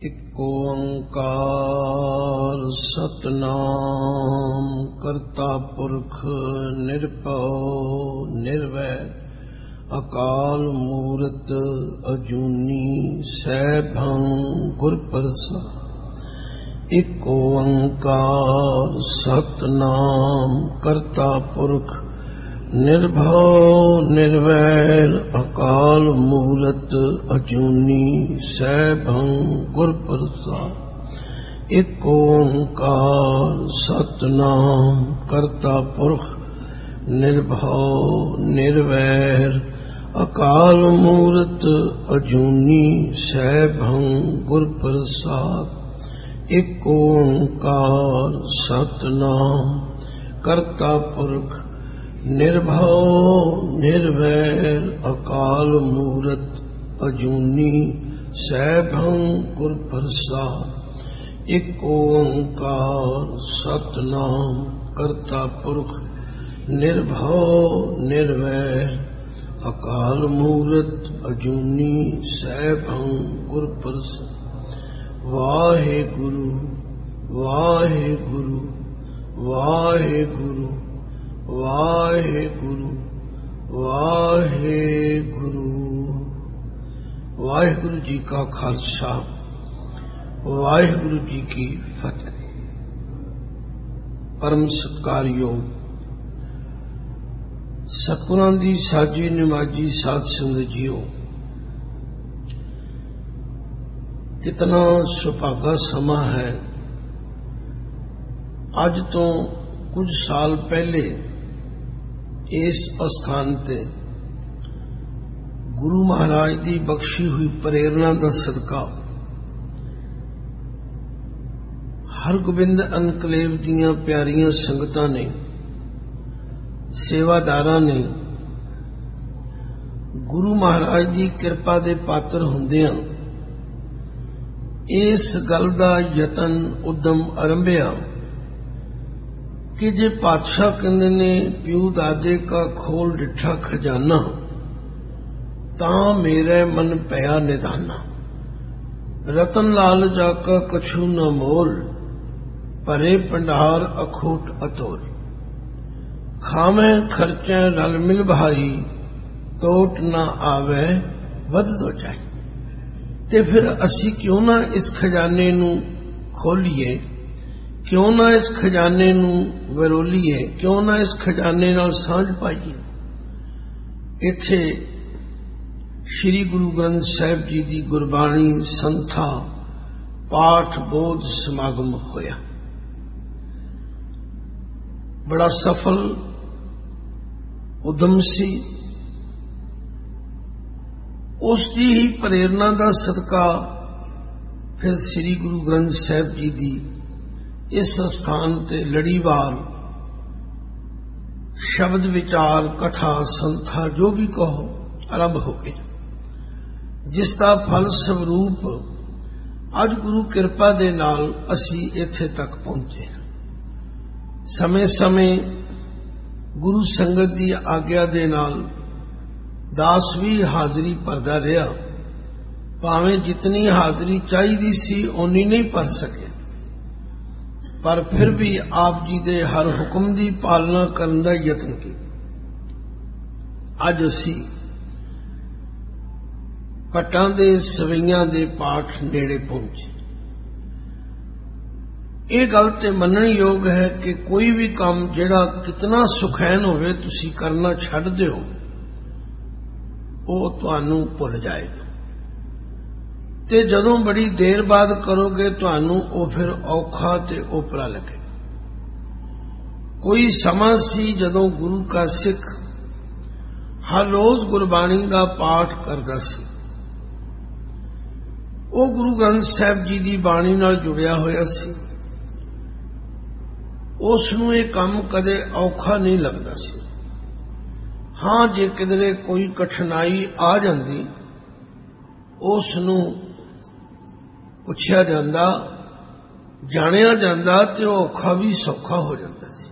इक ओंकार सतनाम करता पुरख निरभउ निर्वैर अकाल मूरत अजूनी सैभं गुर प्रसाद। इक ओंकार सतनाम करता पुरख निर्भव निर्वैर अकाल मूरत अजूनी सैभं गुर प्रसाद। इक ओंकार सतनाम करता पुरख निर्भव निर्वैर अकाल मूरत अजूनी सैभं गुर प्रसाद। इक ओंकार सतनाम करता पुरख निर्भव निर्वैर अकाल मूरत अजूनी सैभं गुर प्रसाद। इक ओंकार सतनाम करता पुरख निर्भव निर्वैर अकाल मूरत अजूनी सैभं गुर प्रसाद। वाहेगुरु वाहेगुरु वाहेगुरु वाहेगुरु वाहेगुरु। वाहेगुरु जी का खालसा वाहेगुरु जी की फतेह। परम सत्कारयोग सतगुरां दी साजी नमाजी साध संगत जीओ, कितना सुभागा समा है। अज तो कुछ साल पहले इस अस्थान ते गुरु महाराज की बख्शी हुई प्रेरणा का सदका हरगोबिंद एनकलेव दीयां प्यारियां संगतां ने सेवादारां ने गुरु महाराज की कृपा दे पात्र हुंदियां इस गल दा यतन उद्यम आरंभिया कि जे पातशाह कहते ने प्यू दादे का खोल डिठा खजाना तां मेरे मन पया निधाना। रतन लाल जाका कछु न मोल भरे भंडार अखूट अतोल। खावे खर्चे रल मिल भाई तोट न आवे वध दो जाए। ते फिर असी क्यों ना इस खजाने नू खोलिए, क्यों ना इस खजाने नू वरोलीए, क्यों ना इस खजाने नाल सांझ पाइए। इत्थे श्री गुरु ग्रंथ साहिब जी की गुरबाणी संथा पाठ बोध समागम होया। बड़ा सफल उद्यम सी। उसकी ही प्रेरणा का सदका फिर श्री गुरु ग्रंथ साहिब जी की इस स्थान ते लड़ीवार शब्द विचार कथा संथा जो भी कहो आरंभ हो गई, जिसका फल स्वरूप अज गुरु कृपा दे नाल असी इत्थे तक पहुंचे। समय समय गुरु संगत की आग्या दे नाल दास भी हाजरी भरदा रहा, भावें जितनी हाजरी चाहिदी सी उन्नी नहीं भर सके, पर फिर भी आप जी दे हर हुक्म की पालना करने का यत्न किया। अज असी पटां दे सवैयां दे पाठ नेड़े पहुंचे। ये गल ते मनन योग है कि कोई भी काम जिहड़ा कितना सुखैन होवे तुसी करना छड्ड दिओ, वो तुहानू भुल जाएगा। ते जदों बड़ी देर बाद करोगे तुहानू वो फिर औखा ते ओपरा लगे। कोई समा सी जदों गुरु का सिख हर रोज गुरबाणी का पाठ करदा सी। वो गुरु ग्रंथ साहिब जी की बाणी नाल जुड़िया होया सी। उसनू ये काम कदे औखा नहीं लगदा सी। हाँ, जे किधरे कोई कठिनाई आ जाती उसनू पुछया जांदा, जानिया जांदा ते औखा भी सौखा हो जाता सी।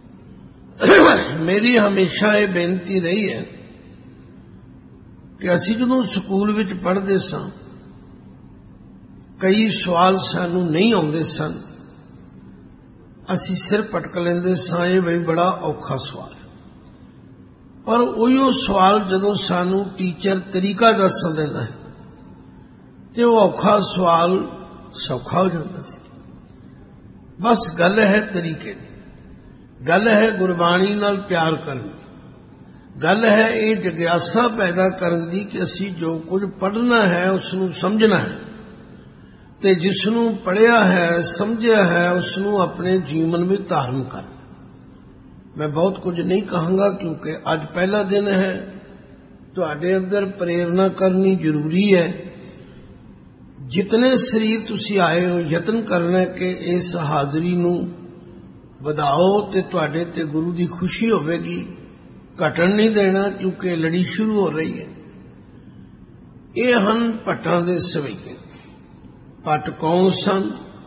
मेरी हमेशा ये बेनती रही है कि असी जदों स्कूल विच पढ़दे सां कई सवाल सानू नहीं आउंदे सन, असी सिर पटक लेंदे सां ये बई बड़ा औखा सवाल। पर उहिओ सवाल जदों सानू टीचर तरीका दस दिंदा है ते वो औखा सवाल सौखा हो जाता है। बस गल है तरीके की, गल है गुरबाणी नाल प्यार करन दी, गल है ये जिग्यासा पैदा करन दी कि असी जो कुछ पढ़ना है उसनू समझना है ते जिसनू पढ़िया है समझिया है उसनू अपने जीवन में धारण कर। मैं बहुत कुछ नहीं कहूँगा क्योंकि अज पहला दिन है, तुहाडे अंदर प्रेरणा करनी जरूरी है। जितने शरीर तुसी आए हो यतन करना कि इस हाजरी नू वधाओ ते तुहाडे ते गुरु की खुशी होवेगी, घटन नहीं देना क्योंकि लड़ी शुरू हो रही है। ये हन भट्टां दे सवैये। भट्ट कौन सन?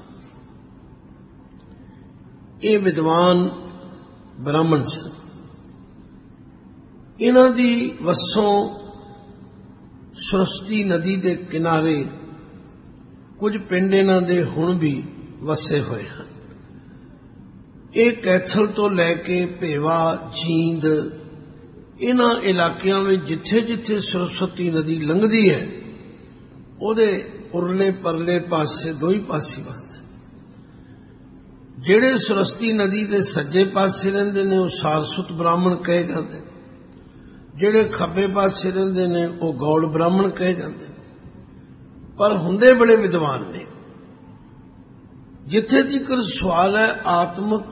ये विद्वान ब्राह्मण सन। इन्हां दी वसों सरस्वती नदी दे किनारे कुछ पिंड इन्हां दे हुण भी वसे हुए हैं। ये कैथल तो लैके भेवा, जींद, इन्हां इलाकियां में जिथे जिथे सरस्वती नदी लंघदी है उहदे उरले परले पासे दो ही पासे वसदे। जिहड़े सरस्वती नदी के सज्जे पासे रहिंदे ने वो सारस्वत ब्राह्मण कहे जाते, जिहड़े खब्बे पासे रहिंदे ने वो गौड़ ब्राह्मण कहे जाते, पर हुंदे बड़े विद्वान ने। जिथे तक सवाल है आत्मक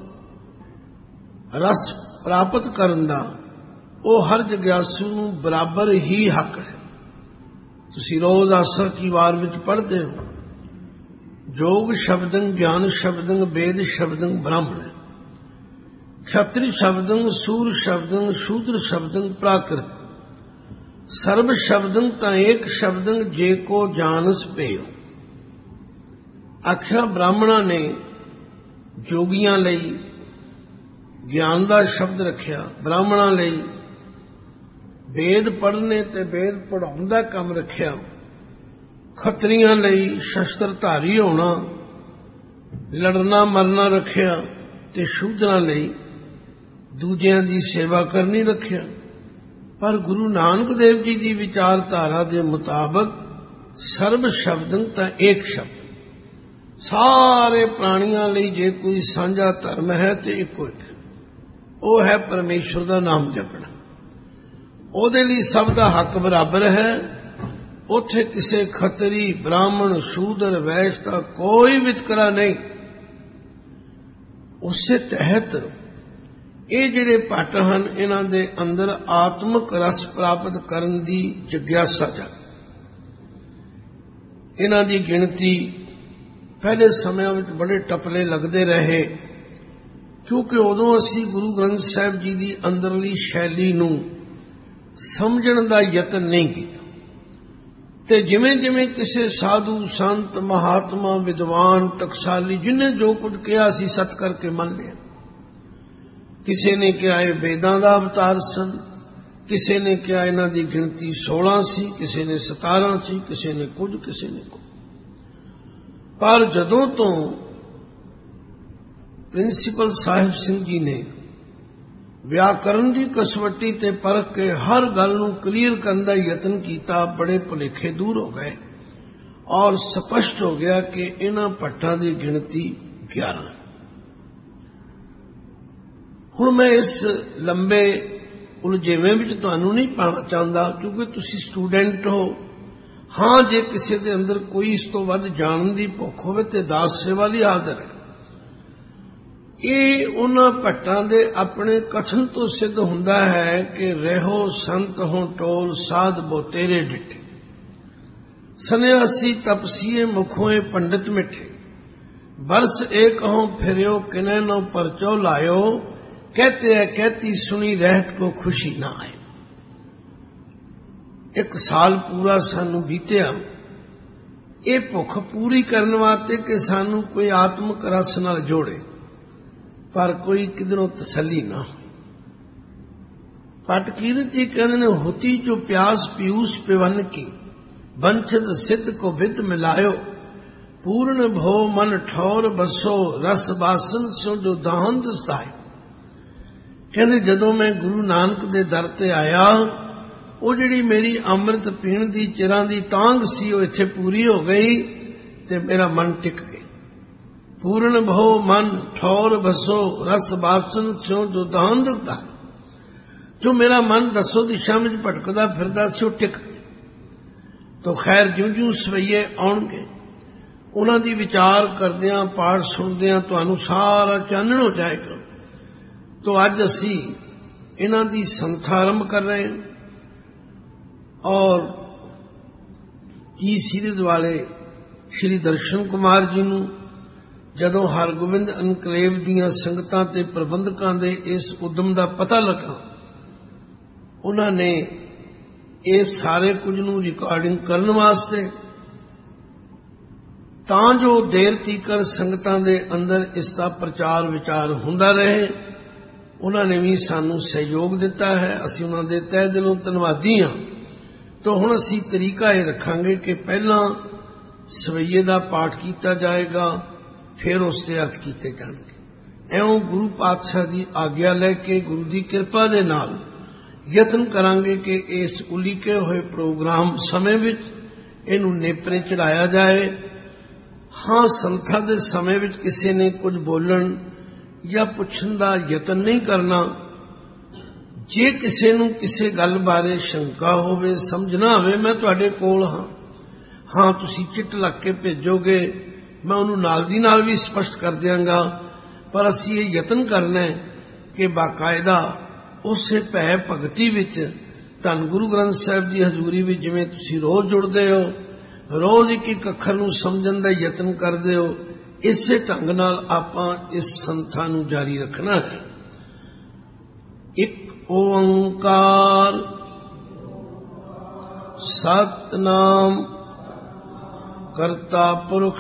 रस प्राप्त करन दा, वो हर जिग्यासू नूं बराबर ही हक है। तुसी रोज आसा की वार विच पढ़ते हो, जोग शब्दं ज्ञान शब्दं वेद शब्दं ब्राह्मण, क्षत्रि शब्दं सूर शब्दं शूद्र शब्दं प्राकृत, सर्व शब्दं ता एक शब्दं जे को जानस पेयो। आख्या ब्राह्मणा ने जोगियां लई ज्ञान दा शब्द रखिया, ब्राह्मणा लई वेद पढ़ने ते वेद पढ़ाउण दा काम रखिया, खत्रियां लई शस्त्रधारी होना लड़ना मरना रखिया ते शूद्रां लई दूजियां दी सेवा करनी रखिया। पर गुरु नानक देव जी की विचारधारा के मुताबक सर्व शब्दं ता एक शब्द, सारे प्राणियां लई जे कोई सांझा धर्म है तो इको एक, वो है परमेश्वर का नाम जपना। ਉਹਦੇ ਲਈ ਸਭ ਦਾ हक बराबर है। ਉੱਥੇ ਕਿਸੇ ਖੱਤਰੀ ब्राह्मण शूद्र वैश का कोई वितकरा नहीं। ਉਸੇ तहत ये ਜਿਹੜੇ ਭੱਟ ਹਨ ਇਹਨਾਂ ਦੇ ਅੰਦਰ ਆਤਮਿਕ ਰਸ ਪ੍ਰਾਪਤ ਕਰਨ ਦੀ ਜਿਗਿਆਸਾ ਜਾ। ਇਹਨਾਂ ਦੀ ਗਿਣਤੀ ਪਹਿਲੇ ਸਮਿਆਂ ਵਿੱਚ ਬੜੇ ਟਪਲੇ ਲੱਗਦੇ ਰਹੇ, ਕਿਉਂਕਿ ਉਦੋਂ ਅਸੀਂ ਗੁਰੂ ਗ੍ਰੰਥ ਸਾਹਿਬ ਜੀ ਦੀ ਅੰਦਰਲੀ ਸ਼ੈਲੀ ਨੂੰ ਸਮਝਣ ਦਾ ਯਤਨ ਨਹੀਂ ਕੀਤਾ। ਤੇ ਜਿਵੇਂ ਜਿਵੇਂ ਕਿਸੇ ਸਾਧੂ ਸੰਤ ਮਹਾਤਮਾ ਵਿਦਵਾਨ ਟਕਸਾਲੀ ਜਿਨੇ ਜੋ ਕੁਝ ਕਿਹਾ ਅਸੀਂ ਸਤ ਕਰਕੇ ਮੰਨ ਲਿਆ। ਕਿਸੇ ਨੇ ਕਿਹਾ ਇਹ ਵੇਦਾਂ ਦਾ ਅਵਤਾਰ ਸਨ, ਕਿਸੇ ਨੇ ਕਿਹਾ ਇਹਨਾਂ ਦੀ ਗਿਣਤੀ 16 ਸੀ, ਕਿਸੇ ਨੇ 17 ਸੀ, ਕਿਸੇ ਨੇ ਕੁਝ ਕਿਸੇ ਨੇ ਕੁਝ। ਪਰ ਜਦੋਂ ਤੋਂ ਪ੍ਰਿੰਸੀਪਲ ਸਾਹਿਬ ਸਿੰਘ ਜੀ ਨੇ ਵਿਆਕਰਨ ਦੀ ਕਸਵੱਟੀ ਤੇ ਪਰਖ ਕੇ ਹਰ ਗੱਲ ਨੂੰ ਕਲੀਅਰ ਕਰਨ ਦਾ ਯਤਨ ਕੀਤਾ, ਬੜੇ ਭੁਲੇਖੇ ਦੂਰ ਹੋ ਗਏ ਔਰ ਸਪਸ਼ਟ ਹੋ ਗਿਆ ਕਿ ਇਹਨਾਂ ਭੱਟਾਂ ਦੀ ਗਿਣਤੀ 11। ਹੁਣ ਮੈਂ ਇਸ ਲੰਬੇ ਉਲਝੇਵੇਂ ਵਿੱਚ ਤੁਹਾਨੂੰ ਨਹੀਂ ਪਾਣਾ ਚਾਹੁੰਦਾ, ਕਿਉਂਕਿ ਤੁਸੀਂ ਸਟੂਡੈਂਟ ਹੋ। ਹਾਂ, ਜੇ ਕਿਸੇ ਦੇ ਅੰਦਰ ਕੋਈ ਇਸ ਤੋਂ ਵੱਧ ਜਾਣਨ ਦੀ ਭੁੱਖ ਹੋਵੇ ਤੇ ਦਾਸ ਸੇਵਾ ਲਈ ਹਾਜ਼ਰ ਹੈ। ਇਹ ਉਹਨਾਂ ਭੱਟਾਂ ਦੇ ਆਪਣੇ ਕਥਨ ਤੋਂ ਸਿੱਧ ਹੁੰਦਾ ਹੈ ਕਿ ਰਹਿਓ ਸੰਤ ਹੋ ਟੋਲ ਸਾਧ ਬੋ ਤੇਰੇ ਡਿੱਠੇ, ਸੰਨਿਆਸੀ ਤਪਸੀਏ ਮੁਖੋਂ ਪੰਡਿਤ ਮਿੱਠੇ, ਬਰਸ ਏਕ ਹੋ ਫਿਰਿਓ ਕਿਨੇ ਨੋ ਪਰਚੋ ਲਾਇਓ, कहते हैं कहती सुनी रहत को खुशी ना आए। एक साल पूरा सानू बीतिया ये भुख पूरी करने वास्ते कि सानू कोई आत्मक रस नाल जोड़े, पर कोई किधरों तसली ना हो। पाटकीरत जी कहते ने होती जो प्यास पीयूष पिवन की, वंचित सिद्ध को विद मिलायो, पूर्ण भो मन ठौर बसो रस बासन सो जो दाहन दसाए। कहते जदों मैं गुरु नानक दे दर ते आया, वो जिहड़ी मेरी अमृत पीण दी चिरां दी तांग सी वो इत्थे पूरी हो गई ते मेरा मन टिक गया। पूर्ण भो मन ठौर बसो रस बासन सो जो दाहन दसाए। जो मेरा मन दसो दिशा में भटकदा फिरदा सी वो टिक गया। तो खैर ज्यों ज्यों सवैये आउणगे उन्हां दी विचार करदियां पाठ सुणदियां तुहानूं सारा चानण हो जाएगा। तो अज असी इन्हां दी संस्था आरंभ कर रहे हैं और 30 सीरीज वाले श्री दर्शन कुमार जी नूं जदों हरगोबिंद एनकलेव दीयां संगतां ते प्रबंधकां दे इस उद्यम दा पता लगा, उन्हां ने इस सारे कुछ नूं रिकॉर्डिंग करन वास्ते तां जो देर तीकर संगतां दे अंदर इसका प्रचार विचार हुंदा रहे, उन्होंने भी सानू सहयोग दिता है। असीं उन्हां दे तहे दिलों धन्नवादी हां। तो हुण असीं तरीका ये रखांगे कि पहला सवैये दा पाठ किया जाएगा, फिर उसके अर्थ किए जाणगे। एवं गुरु पातशाह की आग्ञा लैके गुरु की कृपा दे नाल यतन करांगे कि इस उलीके हुए प्रोग्राम समय विच इहनूं नेपरे चढ़ाया जाए। हाँ, संस्था दे समय विच किसी ने कुछ बोलन या पुछण दा यतन नहीं करना। जे किसी नूं किसी गल बारे शंका होवे, समझ ना आवे, मैं तुहाडे कोल हाँ। हाँ, तुसीं चिट लग के भेजोगे, मैं उहनूं नाल दी नाल भी स्पष्ट कर दियांगा। पर असीं ये यतन करना है कि बाकायदा उसे भै भगती विच धन गुरु ग्रंथ साहिब जी हजूरी विच जिवें तुसीं रोज जुड़दे हो, रोज एक एक अखर नूं समझण दा यतन करदे हो, इसे ढंग नाल आपां इस संस्था नूं जारी रखना है। एक ओंकार सतनाम करता पुरख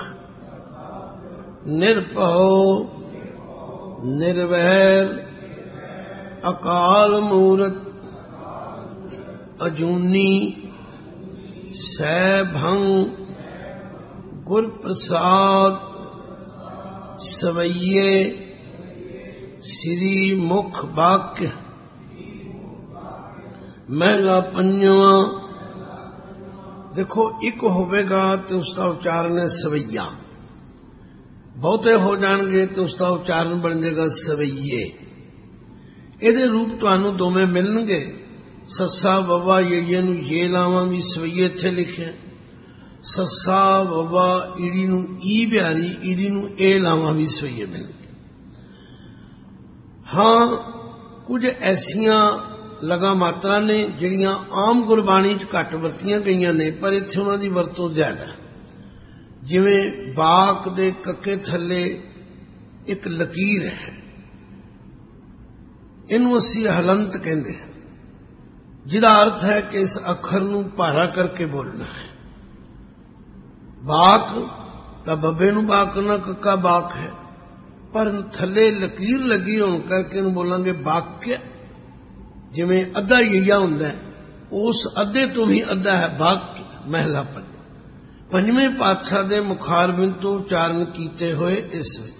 निर्भव निर्वैर अकाल मूरत अजूनी सैभंग गुर प्रसाद सवैये श्री मुख वाक्य महला पंजवा। देखो, एक होवेगा तो उसका उच्चारण है सवैया, बहुते हो जाएंगे तो उसका उच्चारण बन जाएगा सवैये। इहदे रूप तुहानूं दोवें मिलणगे। सस्सा ववा ये नूं ये लावां भी सवैये इत्थे लिखे, सस्सा ववा ईड़ी नूं ई बिहारी ईड़ी नूं ए लावां भी सवैये मिलणगे। हाँ, कुछ ऐसियां लगा मात्रा ने जिहड़ियां आम गुरबाणी च घट वरतियां गईयां ने, पर इत्थे उन्हां दी वरतों ज्यादा। जिवें बाक दे कक्के थल्ले एक लकीर है, इनू असीं हलंत कहंदे हैं, जिहदा अर्थ है कि इस अखर नूं भारा करके बोलना है। बाक तां बब्बे नूं बाक ना कक्का बाक है, पर थल्ले लकीर लगी होण करके इनू बोलांगे वाक्य। जिवें अद्धा यया हुंदा है, उस अद्धे तो भी अद्धा है वाक्य। महला पंजवें पातशाह दे मुखारबिंद तो उच्चारण कीते हुए इस विच,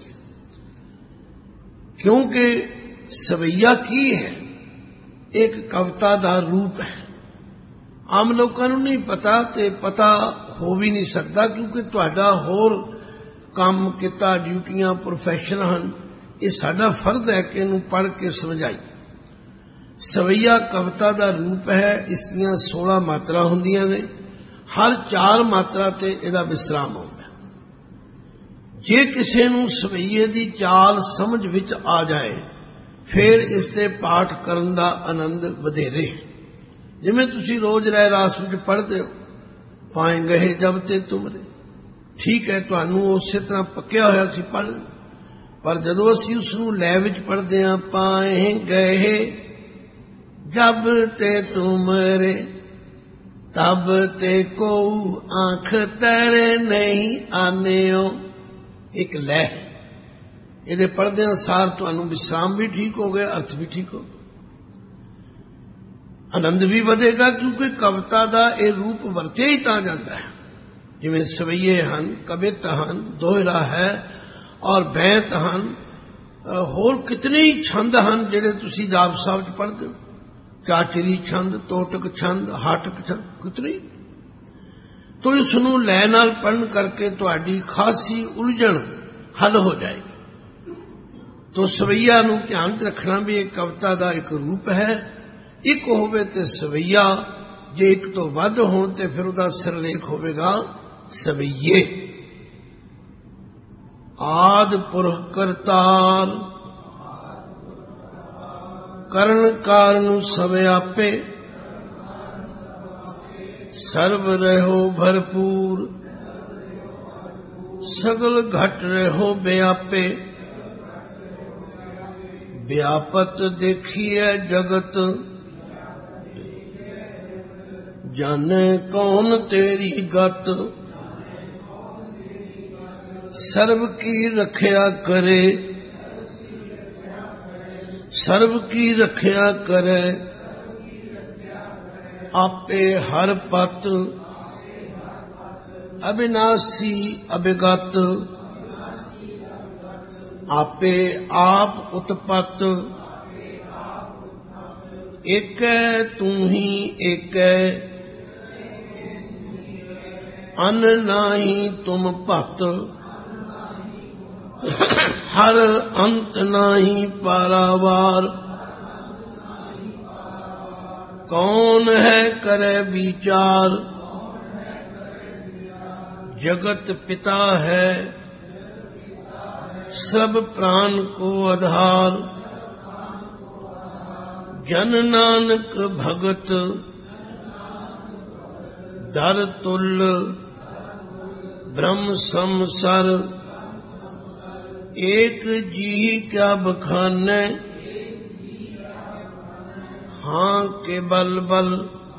क्योंकि सवैया की है, एक कविता दा रूप है। आम लोगों को नहीं पता, ते पता हो भी नहीं सकता, क्योंकि तुहाडा होर काम किता ड्यूटियां प्रोफैशन हन। ये साडा फर्ज है कि इनू पढ़ के समझाई। सवैया कविता दा रूप है। इसदियां 16 मात्रा हुंदियां ने, हर 4 मात्रा ते इहदा विश्राम होंदा। जे किसी नूं सवैये दी चाल समझ विच आ जाए, फिर इसते पाठ करन दा आनंद वधेरे। जिवें तुसीं रोज रह रास विच पढ़दे हो, पाए गए जब ते तुमरे, ठीक है, तुहानूं उसे तरह पक्या होया सी पढ़, पर जदों असीं उसनूं लै विच पढ़दे हां, पाए गए जब ते तुमरे तब ते को आंख तेरे नहीं आने हो, एक लय है। ये पढ़दे अनुसार तुहानूं विश्राम भी ठीक हो गया, अर्थ भी ठीक हो गया, आनंद भी बढ़ेगा, क्योंकि कविता का यह रूप वरतिया ही तां जाता है। ਜਿਵੇਂ ਸਵਈਏ ਹਨ, ਕਵਿਤ ਹਨ, ਦੋਹਰਾ ਹੈ ਔਰ ਬੈਂਤ ਹਨ, ਹੋਰ ਕਿਤਨੇ ਹੀ ਛੰਦ ਹਨ ਜਿਹੜੇ ਤੁਸੀਂ ਜਾਪ ਸਾਹਿਬ 'ਚ ਪੜ੍ਹਦੇ ਹੋ। ਚਾਚਰੀ ਛੰਦ, ਤੋਟਕ ਛੰਦ, ਹਾਟਕ ਛੰਦ, ਕਿਤਨੇ। ਤੋ ਇਸ ਨੂੰ ਲੈ ਨਾਲ ਪੜ੍ਹਨ ਕਰਕੇ ਤੁਹਾਡੀ ਖਾਸੀ ਉਲਝਣ ਹੱਲ ਹੋ ਜਾਏਗੀ। ਤੋ ਸਵਈਆ ਨੂੰ ਧਿਆਨ 'ਚ ਰੱਖਣਾ ਵੀ ਇਹ ਕਵਿਤਾ ਦਾ ਇੱਕ ਰੂਪ ਹੈ। ਇੱਕ ਹੋਵੇ ਤੇ ਸਵਈਆ, ਜੇ ਇੱਕ ਤੋਂ ਵੱਧ ਹੋਣ ਤੇ ਫਿਰ ਉਹਦਾ ਸਿਰਲੇਖ ਹੋਵੇਗਾ ਸਵਈਏ। ਆਦਿ ਪੁਰਖ ਕਰਤਾਰ, ਕਰਨ ਕਾਰਨ ਸਭ ਆਪੇ, ਸਰਬ ਰਹਿਓ ਭਰਪੂਰ, ਸਗਲ ਘਟ ਰਹਿਓ ਬਿਆਪੇ। व्यापत देखिए जगत, जाने कौन तेरी गत। सर्व की रखया करे, सर्व की रखया करे, आपे हर पत। अविनाशी अभिगत, आपे आप उत्पत। एक तू ही एक, अन नाही तुम भत। हर अंत नाही पारावार, कौन है करे विचार। जगत पिता है, सब प्राण को आधार। जन नानक भगत, दर तुल ब्रह्म समसर। एक जी क्या बखाने, हाँ के बल बल।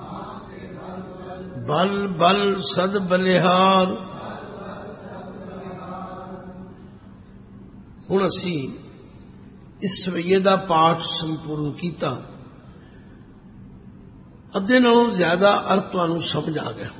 बल बल सद बलिहार। ਹੁਣ ਅਸੀਂ ਇਸ ਸਵਈਏ ਦਾ ਪਾਠ ਸੰਪੂਰਨ ਕੀਤਾ। ਅੱਧੇ ਨਾਲੋਂ ਜ਼ਿਆਦਾ ਅਰਥ ਤੁਹਾਨੂੰ ਸਮਝ ਆ ਗਿਆ।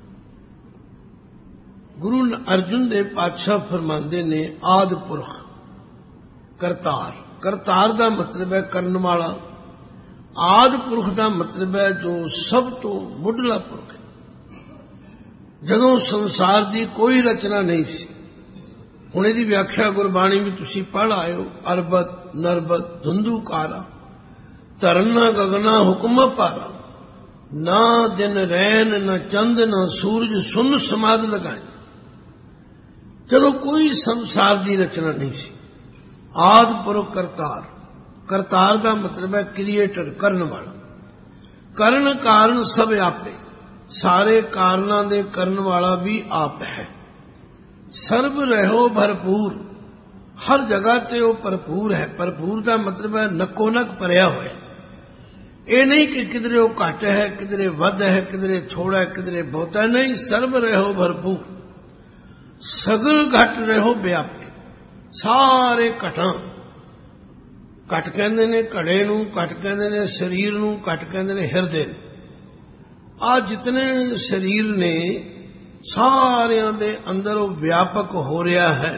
ਗੁਰੂ ਅਰਜਨ ਦੇਵ ਪਾਤਸ਼ਾਹ ਫਰਮਾਉਂਦੇ ਨੇ ਆਦਿ ਪੁਰਖ ਕਰਤਾਰ। ਕਰਤਾਰ ਦਾ ਮਤਲਬ ਹੈ ਕਰਨ ਵਾਲਾ। ਆਦਿ ਪੁਰਖ ਦਾ ਮਤਲਬ ਹੈ ਜੋ ਸਭ ਤੋਂ ਮੁੱਢਲਾ ਪੁਰਖ ਹੈ। ਜਦੋਂ ਸੰਸਾਰ ਦੀ ਕੋਈ ਰਚਨਾ ਨਹੀਂ ਸੀ, ਹੁਣ ਇਹਦੀ ਵਿਆਖਿਆ ਗੁਰਬਾਣੀ ਵੀ ਤੁਸੀਂ ਪੜ੍ਹ ਆਇਓ। ਅਰਬਤ ਨਰਬਤ ਧੁੰਦੂਕਾਰਾ, ਧਰਨਾ ਗਗਨਾ ਹੁਕਮ ਪਾਰਾ। ਨਾ ਦਿਨ ਰੈਨ ਨਾ ਚੰਦ ਨਾ ਸੂਰਜ, ਸੁਨ ਸਮਾਦ ਲਗਾਏ। ਜਦੋਂ ਕੋਈ ਸੰਸਾਰ ਦੀ ਰਚਨਾ ਨਹੀਂ ਸੀ। ਆਦਿ ਪੁਰਖ ਕਰਤਾਰ। ਕਰਤਾਰ ਦਾ ਮਤਲਬ ਹੈ ਕ੍ਰੀਏਟਰ, ਕਰਨ ਵਾਲਾ। ਕਰਨ ਕਾਰਨ ਸਭ ਆਪੇ, ਸਾਰੇ ਕਾਰਨਾਂ ਦੇ ਕਰਨ ਵਾਲਾ ਵੀ ਆਪ ਹੈ। ਸਰਬ ਰਹਿਓ ਭਰਪੂਰ, ਹਰ ਜਗ੍ਹਾ ਤੇ ਉਹ ਭਰਪੂਰ ਹੈ। ਭਰਪੂਰ ਦਾ ਮਤਲਬ ਹੈ ਨੱਕੋ ਨੱਕ ਭਰਿਆ ਹੋਇਆ। ਇਹ ਨਹੀਂ ਕਿ ਕਿਧਰੇ ਉਹ ਘੱਟ ਹੈ, ਕਿਧਰੇ ਵੱਧ ਹੈ, ਕਿਧਰੇ ਥੋੜਾ ਹੈ, ਕਿਧਰੇ ਬਹੁਤਾ ਨਹੀਂ। ਸਰਬ ਰਹਿਓ ਭਰਪੂਰ, ਸਗਲ ਘਟ ਰਹਿਓ ਵਿਆਪੇ। ਸਾਰੇ ਘਟਾਂ, ਘਟ ਕਹਿੰਦੇ ਨੇ ਘੜੇ ਨੂੰ, ਘਟ ਕਹਿੰਦੇ ਨੇ ਸਰੀਰ ਨੂੰ, ਘਟ ਕਹਿੰਦੇ ਨੇ ਹਿਰਦੇ ਨੂੰ। ਆ ਜਿਤਨੇ ਸਰੀਰ ਨੇ ਸਾਰਿਆਂ ਦੇ ਅੰਦਰ ਉਹ ਵਿਆਪਕ ਹੋ ਰਿਹਾ ਹੈ।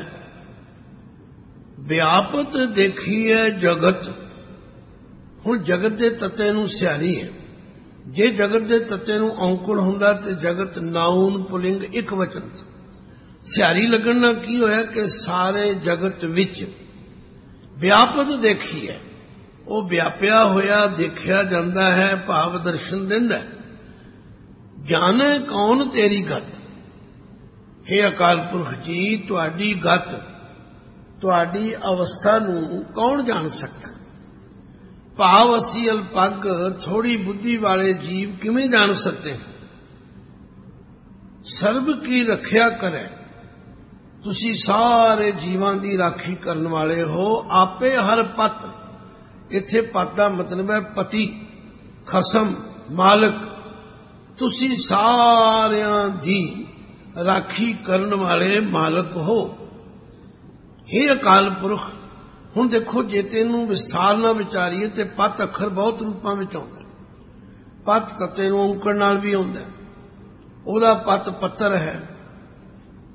ਵਿਆਪਤ ਦੇਖੀਏ ਜਗਤ। ਹੁਣ ਜਗਤ ਦੇ ਤੱਤੇ ਨੂੰ ਸਿਆਰੀ ਹੈ। ਜੇ ਜਗਤ ਦੇ ਤੱਤੇ ਨੂੰ ਔਂਕੜ ਹੁੰਦਾ ਤੇ ਜਗਤ ਨਾਉਨ ਪੁਲਿੰਗ ਇੱਕ ਵਚਨ। ਸਿਆਰੀ ਲੱਗਣ ਨਾਲ ਕੀ ਹੋਇਆ ਕਿ ਸਾਰੇ ਜਗਤ ਵਿੱਚ ਵਿਆਪਤ ਦੇਖੀਏ, ਉਹ ਵਿਆਪਿਆ ਹੋਇਆ ਦੇਖਿਆ ਜਾਂਦਾ ਹੈ, ਭਾਵ ਦਰਸ਼ਨ ਦਿੰਦਾ। ਜਾਣੇ ਕੌਣ ਤੇਰੀ ਗਤ। हे ਅਕਾਲ ਪੁਰਖ ਜੀ, ਤੁਹਾਡੀ ਗਤ, ਤੁਹਾਡੀ ਅਵਸਥਾ ਨੂੰ ਕੌਣ ਜਾਣ ਸਕਦਾ। ਭਾਵ ਅਸੀਂ ਅਲਪੱਗ ਥੋੜੀ ਬੁੱਧੀ ਵਾਲੇ ਜੀਵ ਕਿਵੇਂ ਜਾਣ ਸਕਦੇ। ਸਰਬ ਕੀ ਰੱਖਿਆ ਕਰੇ, ਤੁਸੀਂ ਸਾਰੇ ਜੀਵਾਂ ਦੀ ਰਾਖੀ ਕਰਨ ਵਾਲੇ ਹੋ। ਆਪੇ ਹਰ ਪਤ, ਇੱਥੇ ਪਤ ਦਾ ਮਤਲਬ ਹੈ ਪਤੀ, ਖਸਮ, ਮਾਲਕ। ਤੁਸੀਂ ਸਾਰਿਆਂ ਦੀ ਰਾਖੀ ਕਰਨ ਵਾਲੇ ਮਾਲਕ ਹੋ। हे ਅਕਾਲ ਪੁਰਖ, ਹੁਣ ਦੇਖੋ ਜੇ ਤੈਨੂੰ ਵਿਸਥਾਰ ਨਾਲ ਵਿਚਾਰੀਏ ਤੇ ਪਤ ਅੱਖਰ ਬਹੁਤ ਰੂਪਾਂ ਵਿੱਚ ਆਉਂਦਾ। ਪਤ ਤੱਤੇ ਨੂੰ ਔਂਕੜ ਨਾਲ ਵੀ ਆਉਂਦਾ। ਉਹਦਾ ਪਤ ਪੱਤਰ ਹੈ,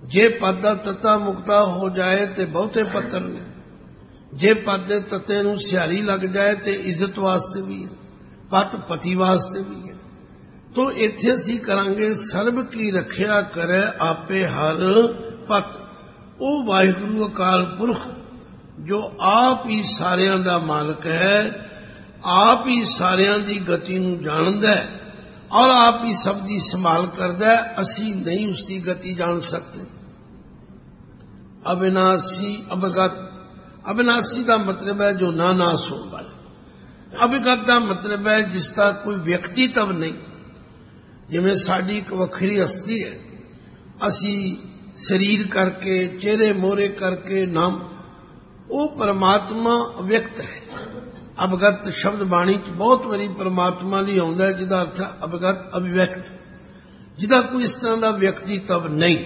जे पद दा तत्ता मुक्ता हो जाए ते बहुते पत्थर ने, जे पद दे तत्ते नूं सिहारी लग जाए ते इज्जत वास्ते भी है, पत पति वास्ते भी है। तो इत्थे असीं करांगे सर्ब की रखिया करे आपे हर पत। ओ वाहिगुरु अकाल पुरख जो आप ही सारियां दा मालक है, आप ही सारियां दी गति नूं जाणदा है और आप ही सब दी संभाल करदा है। असीं नहीं उसकी गति जान सकते। अविनाशी अवगत, अविनाशी का मतलब है जो ना नाश होने वाला। अवगत का मतलब है जिसका कोई व्यक्तित्व नहीं, जिवें साडी एक वखरी हस्ती है, असी शरीर करके चेहरे मोहरे करके नाम, वो परमात्मा अव्यक्त है। अवगत शब्द बाणी च बहुत बारी परमात्मा लिए आउंदा है, जिहदा अर्थ है अवगत अभिव्यक्त, जिहदा कोई इस तरह का व्यक्तित्व नहीं।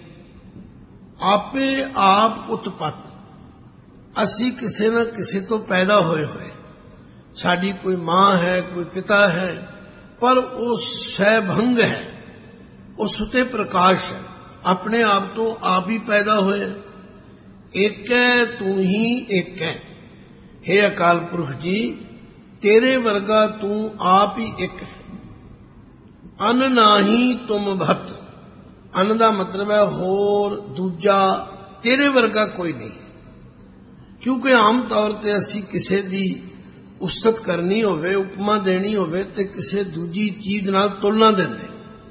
आपे आप उत्पत्त, असी किसी न किसी तो पैदा होए हुए। साडी कोई मां है, कोई पिता है, पर वो सैभंग है, वो सुते प्रकाश है, अपने आप तो आप ही पैदा हुए। एक है तू ही एक है। हे अकाल पुरख जी, तेरे वर्गा तू आप ही एक है। अन नाही तुम भक्त, अन का मतलब है होर दूजा, तेरे वर्गा कोई नहीं। क्योंकि आम तौर पर असी किसी दी उस्तत करनी होवे, उपमा देनी होवे ते किसी दूजी चीज नाल तुलना देंदे।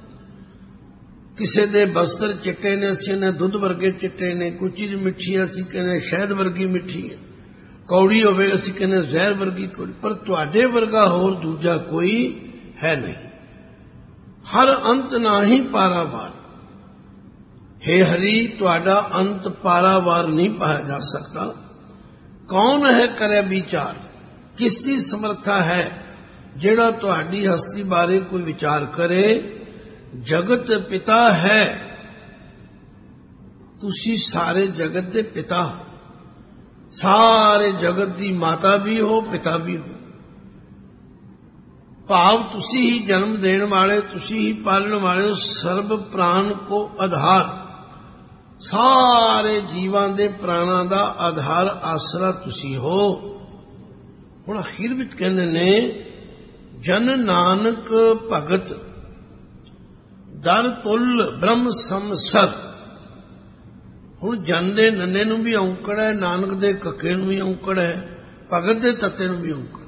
किसी दे बस्तर चिट्टे ने, असीं ने दुध वर्गे चिट्टे ने। कोई चीज मिठी है, असीं कहने शहद वर्गी मिठी है। कौड़ी होवे, असीं कहने जहर वर्गी कौड़ी। पर तुहाडे वर्गा होर दूजा कोई है नहीं। हर अंत नाही पारावार। हे हरि, तुहाडा अंत पारावार नहीं पाया जा सकता। कौन है करे विचार, किसकी समर्था है जेड़ा तुहाडी हस्ती बारे कोई विचार करे। जगत पिता है, तुसी सारे जगत दे पिता हो, सारे जगत दी माता भी हो, पिता भी हो। भाव तुसी ही जन्म देने वाले, तुसी ही पालने वाले हो। सर्व प्राण को आधार, सारे जीवां दे प्राणां दा आधार आसरा तुसी हो। हुण अखीर विच कहंदे ने जन नानक भगत दर तुल ब्रह्म समसर। हुण जन दे नन्ने नूं भी औंकड़ है, नानक दे कक्के नूं भी औंकड़ है, भगत दे तत्ते नूं भी औंकड़।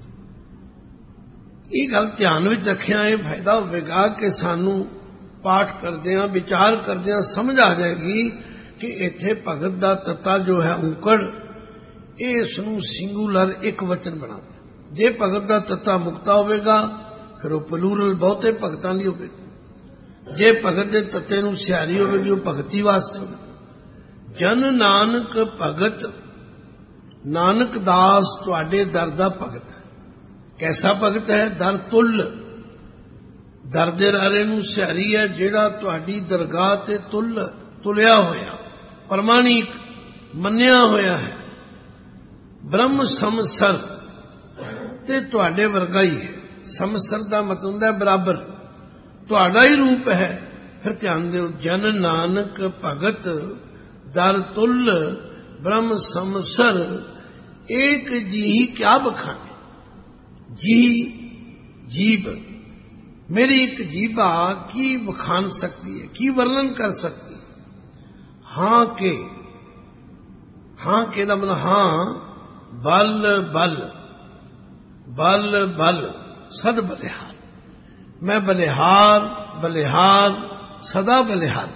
ये गल ध्यान विच रखिया ये फायदा होवेगा कि सानू पाठ करदियां विचार करदियां समझ आ जाएगी कि इत्थे भगत दा तत्ता जो है औंकड़, इसनूं सिंगुलर एक वचन बना। जे भगत दा तत्ता मुक्ता होवेगा फिर वो प्लूरल बहुते भगतां लई होवेगा। जे भगत दे तत्ते नूं सिहारी होवेगी वो भगती वास्ते होवेगी। जन नानक भगत, नानक दास तुहाडे दर दा भगत है। कैसा भगत है? दर तुल, दर दे रारे नूं सिहारी है, जेड़ा तुहाडी दरगाह ते तुलिया होया, प्रमाणिक मन्निया होया है। ब्रह्म समसर ते तुहाडे वर्गा ही है। समसर दा मतलब हुंदा है बराबर, तुहाडा ही रूप है। फिर ध्यान दिओ, जन नानक भगत दर तुल ब्रह्म समसर, एक जी ही क्या बखाने। जी जीव, मेरी एक जीवा की बखान सकती है, की वर्णन कर सकती है। हां के, हां के दा मतलब हां बल बल, बल बल सद बलिहार। मैं बलिहार, बलिहार सदा बलिहार।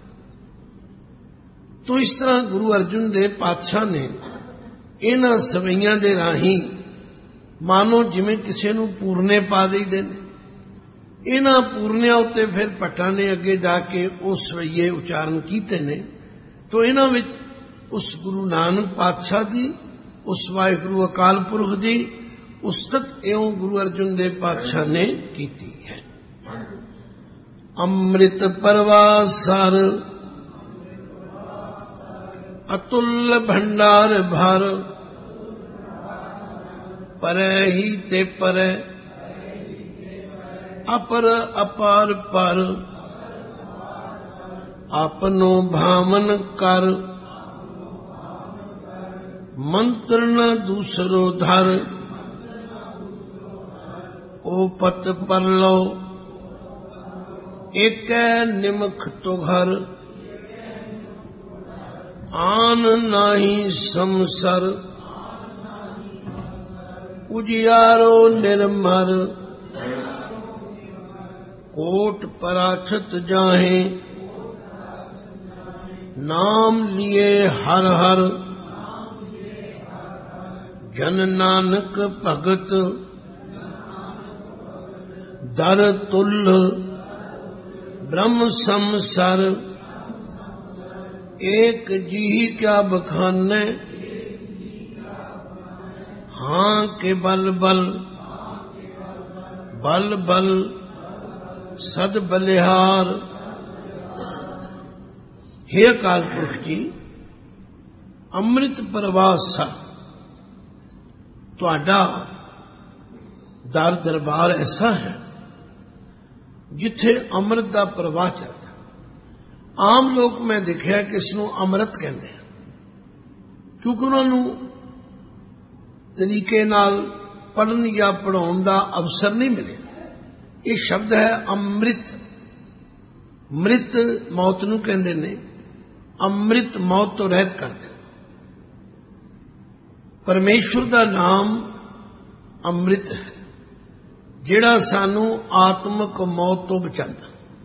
तो इस तरह गुरु अर्जुन देव पातशाह ने इन्हां सवैयां दे राही मानो जिवें किसी नूं पूरने पा देईदे ने। इन्हां पूरनियां उत्ते फिर भट्टां ने अगे जाके उस सवैये उचारण कीते ने। तो इन्हां विच उस गुरु नानक पातशाह दी, उस वाहिगुरु अकाल पुरख दी उस्तत एवं गुरु अर्जुन देव पातशाह ने कीती है। अमृत परवासार अतुल भंडार भर, परै ही ते परै अपर अपार पर, ਆਪਨੋ ਭਾਵਨ ਕਰ, ਮੰਤਰ ਨ ਦੂਸਰੋ ਧਰ, ਓਪਤ ਪਰਲੋ ਏਕੈ ਨਿਮਖ ਤੋ ਘਰ, ਆਨ ਨਾਹੀ ਸੰਸਰ, ਉਜਿਆਰੋ ਨਿਰਮਰ, ਕੋਟ ਪਰਾਛਤ ਜਾਹੇ, ਨਾਮ ਲਿਏ ਹਰ ਹਰ, ਜਨ ਨਾਨਕ ਭਗਤ, ਦਰ ਤੁਲ ਬ੍ਰਹਮ ਸੰਸਰ, ਏਕ ਜੀ ਕਿਆ ਬਖਾਨੇ, ਹਾਂ ਕੇ ਬਲ ਬਲ, ਬਲ ਬਲ ਸਦ ਬਲਿਹਾਰ। हे ਅਕਾਲ ਪੁਰਖ ਜੀ, ਅੰਮ੍ਰਿਤ ਪ੍ਰਵਾਸ ਸਰ ਤੁਹਾਡਾ ਦਰ ਦਰਬਾਰ ਐਸਾ ਹੈ ਜਿੱਥੇ ਅੰਮ੍ਰਿਤ ਦਾ ਪ੍ਰਵਾਹ ਚੱਲਦਾ। ਆਮ ਲੋਕ ਮੈਂ ਦੇਖਿਆ ਕਿ ਇਸ ਨੂੰ ਅੰਮ੍ਰਿਤ ਕਹਿੰਦੇ ਆ, ਕਿਉਂਕਿ ਉਹਨਾਂ ਨੂੰ ਤਰੀਕੇ ਨਾਲ ਪੜ੍ਹਨ ਜਾਂ ਪੜ੍ਹਾਉਣ ਦਾ ਅਵਸਰ ਨਹੀਂ ਮਿਲਿਆ। ਇਹ ਸ਼ਬਦ ਹੈ ਅੰਮ੍ਰਿਤ। ਮ੍ਰਿਤ ਮੌਤ ਨੂੰ ਕਹਿੰਦੇ ਨੇ, ਅੰਮ੍ਰਿਤ ਮੌਤ ਤੋਂ ਰਹਿਤ ਕਰਦੇ। ਪਰਮੇਸ਼ਵਰ ਦਾ ਨਾਮ ਅੰਮ੍ਰਿਤ ਹੈ, ਜਿਹੜਾ ਸਾਨੂੰ ਆਤਮਕ ਮੌਤ ਤੋਂ ਬਚਾਉਂਦਾ।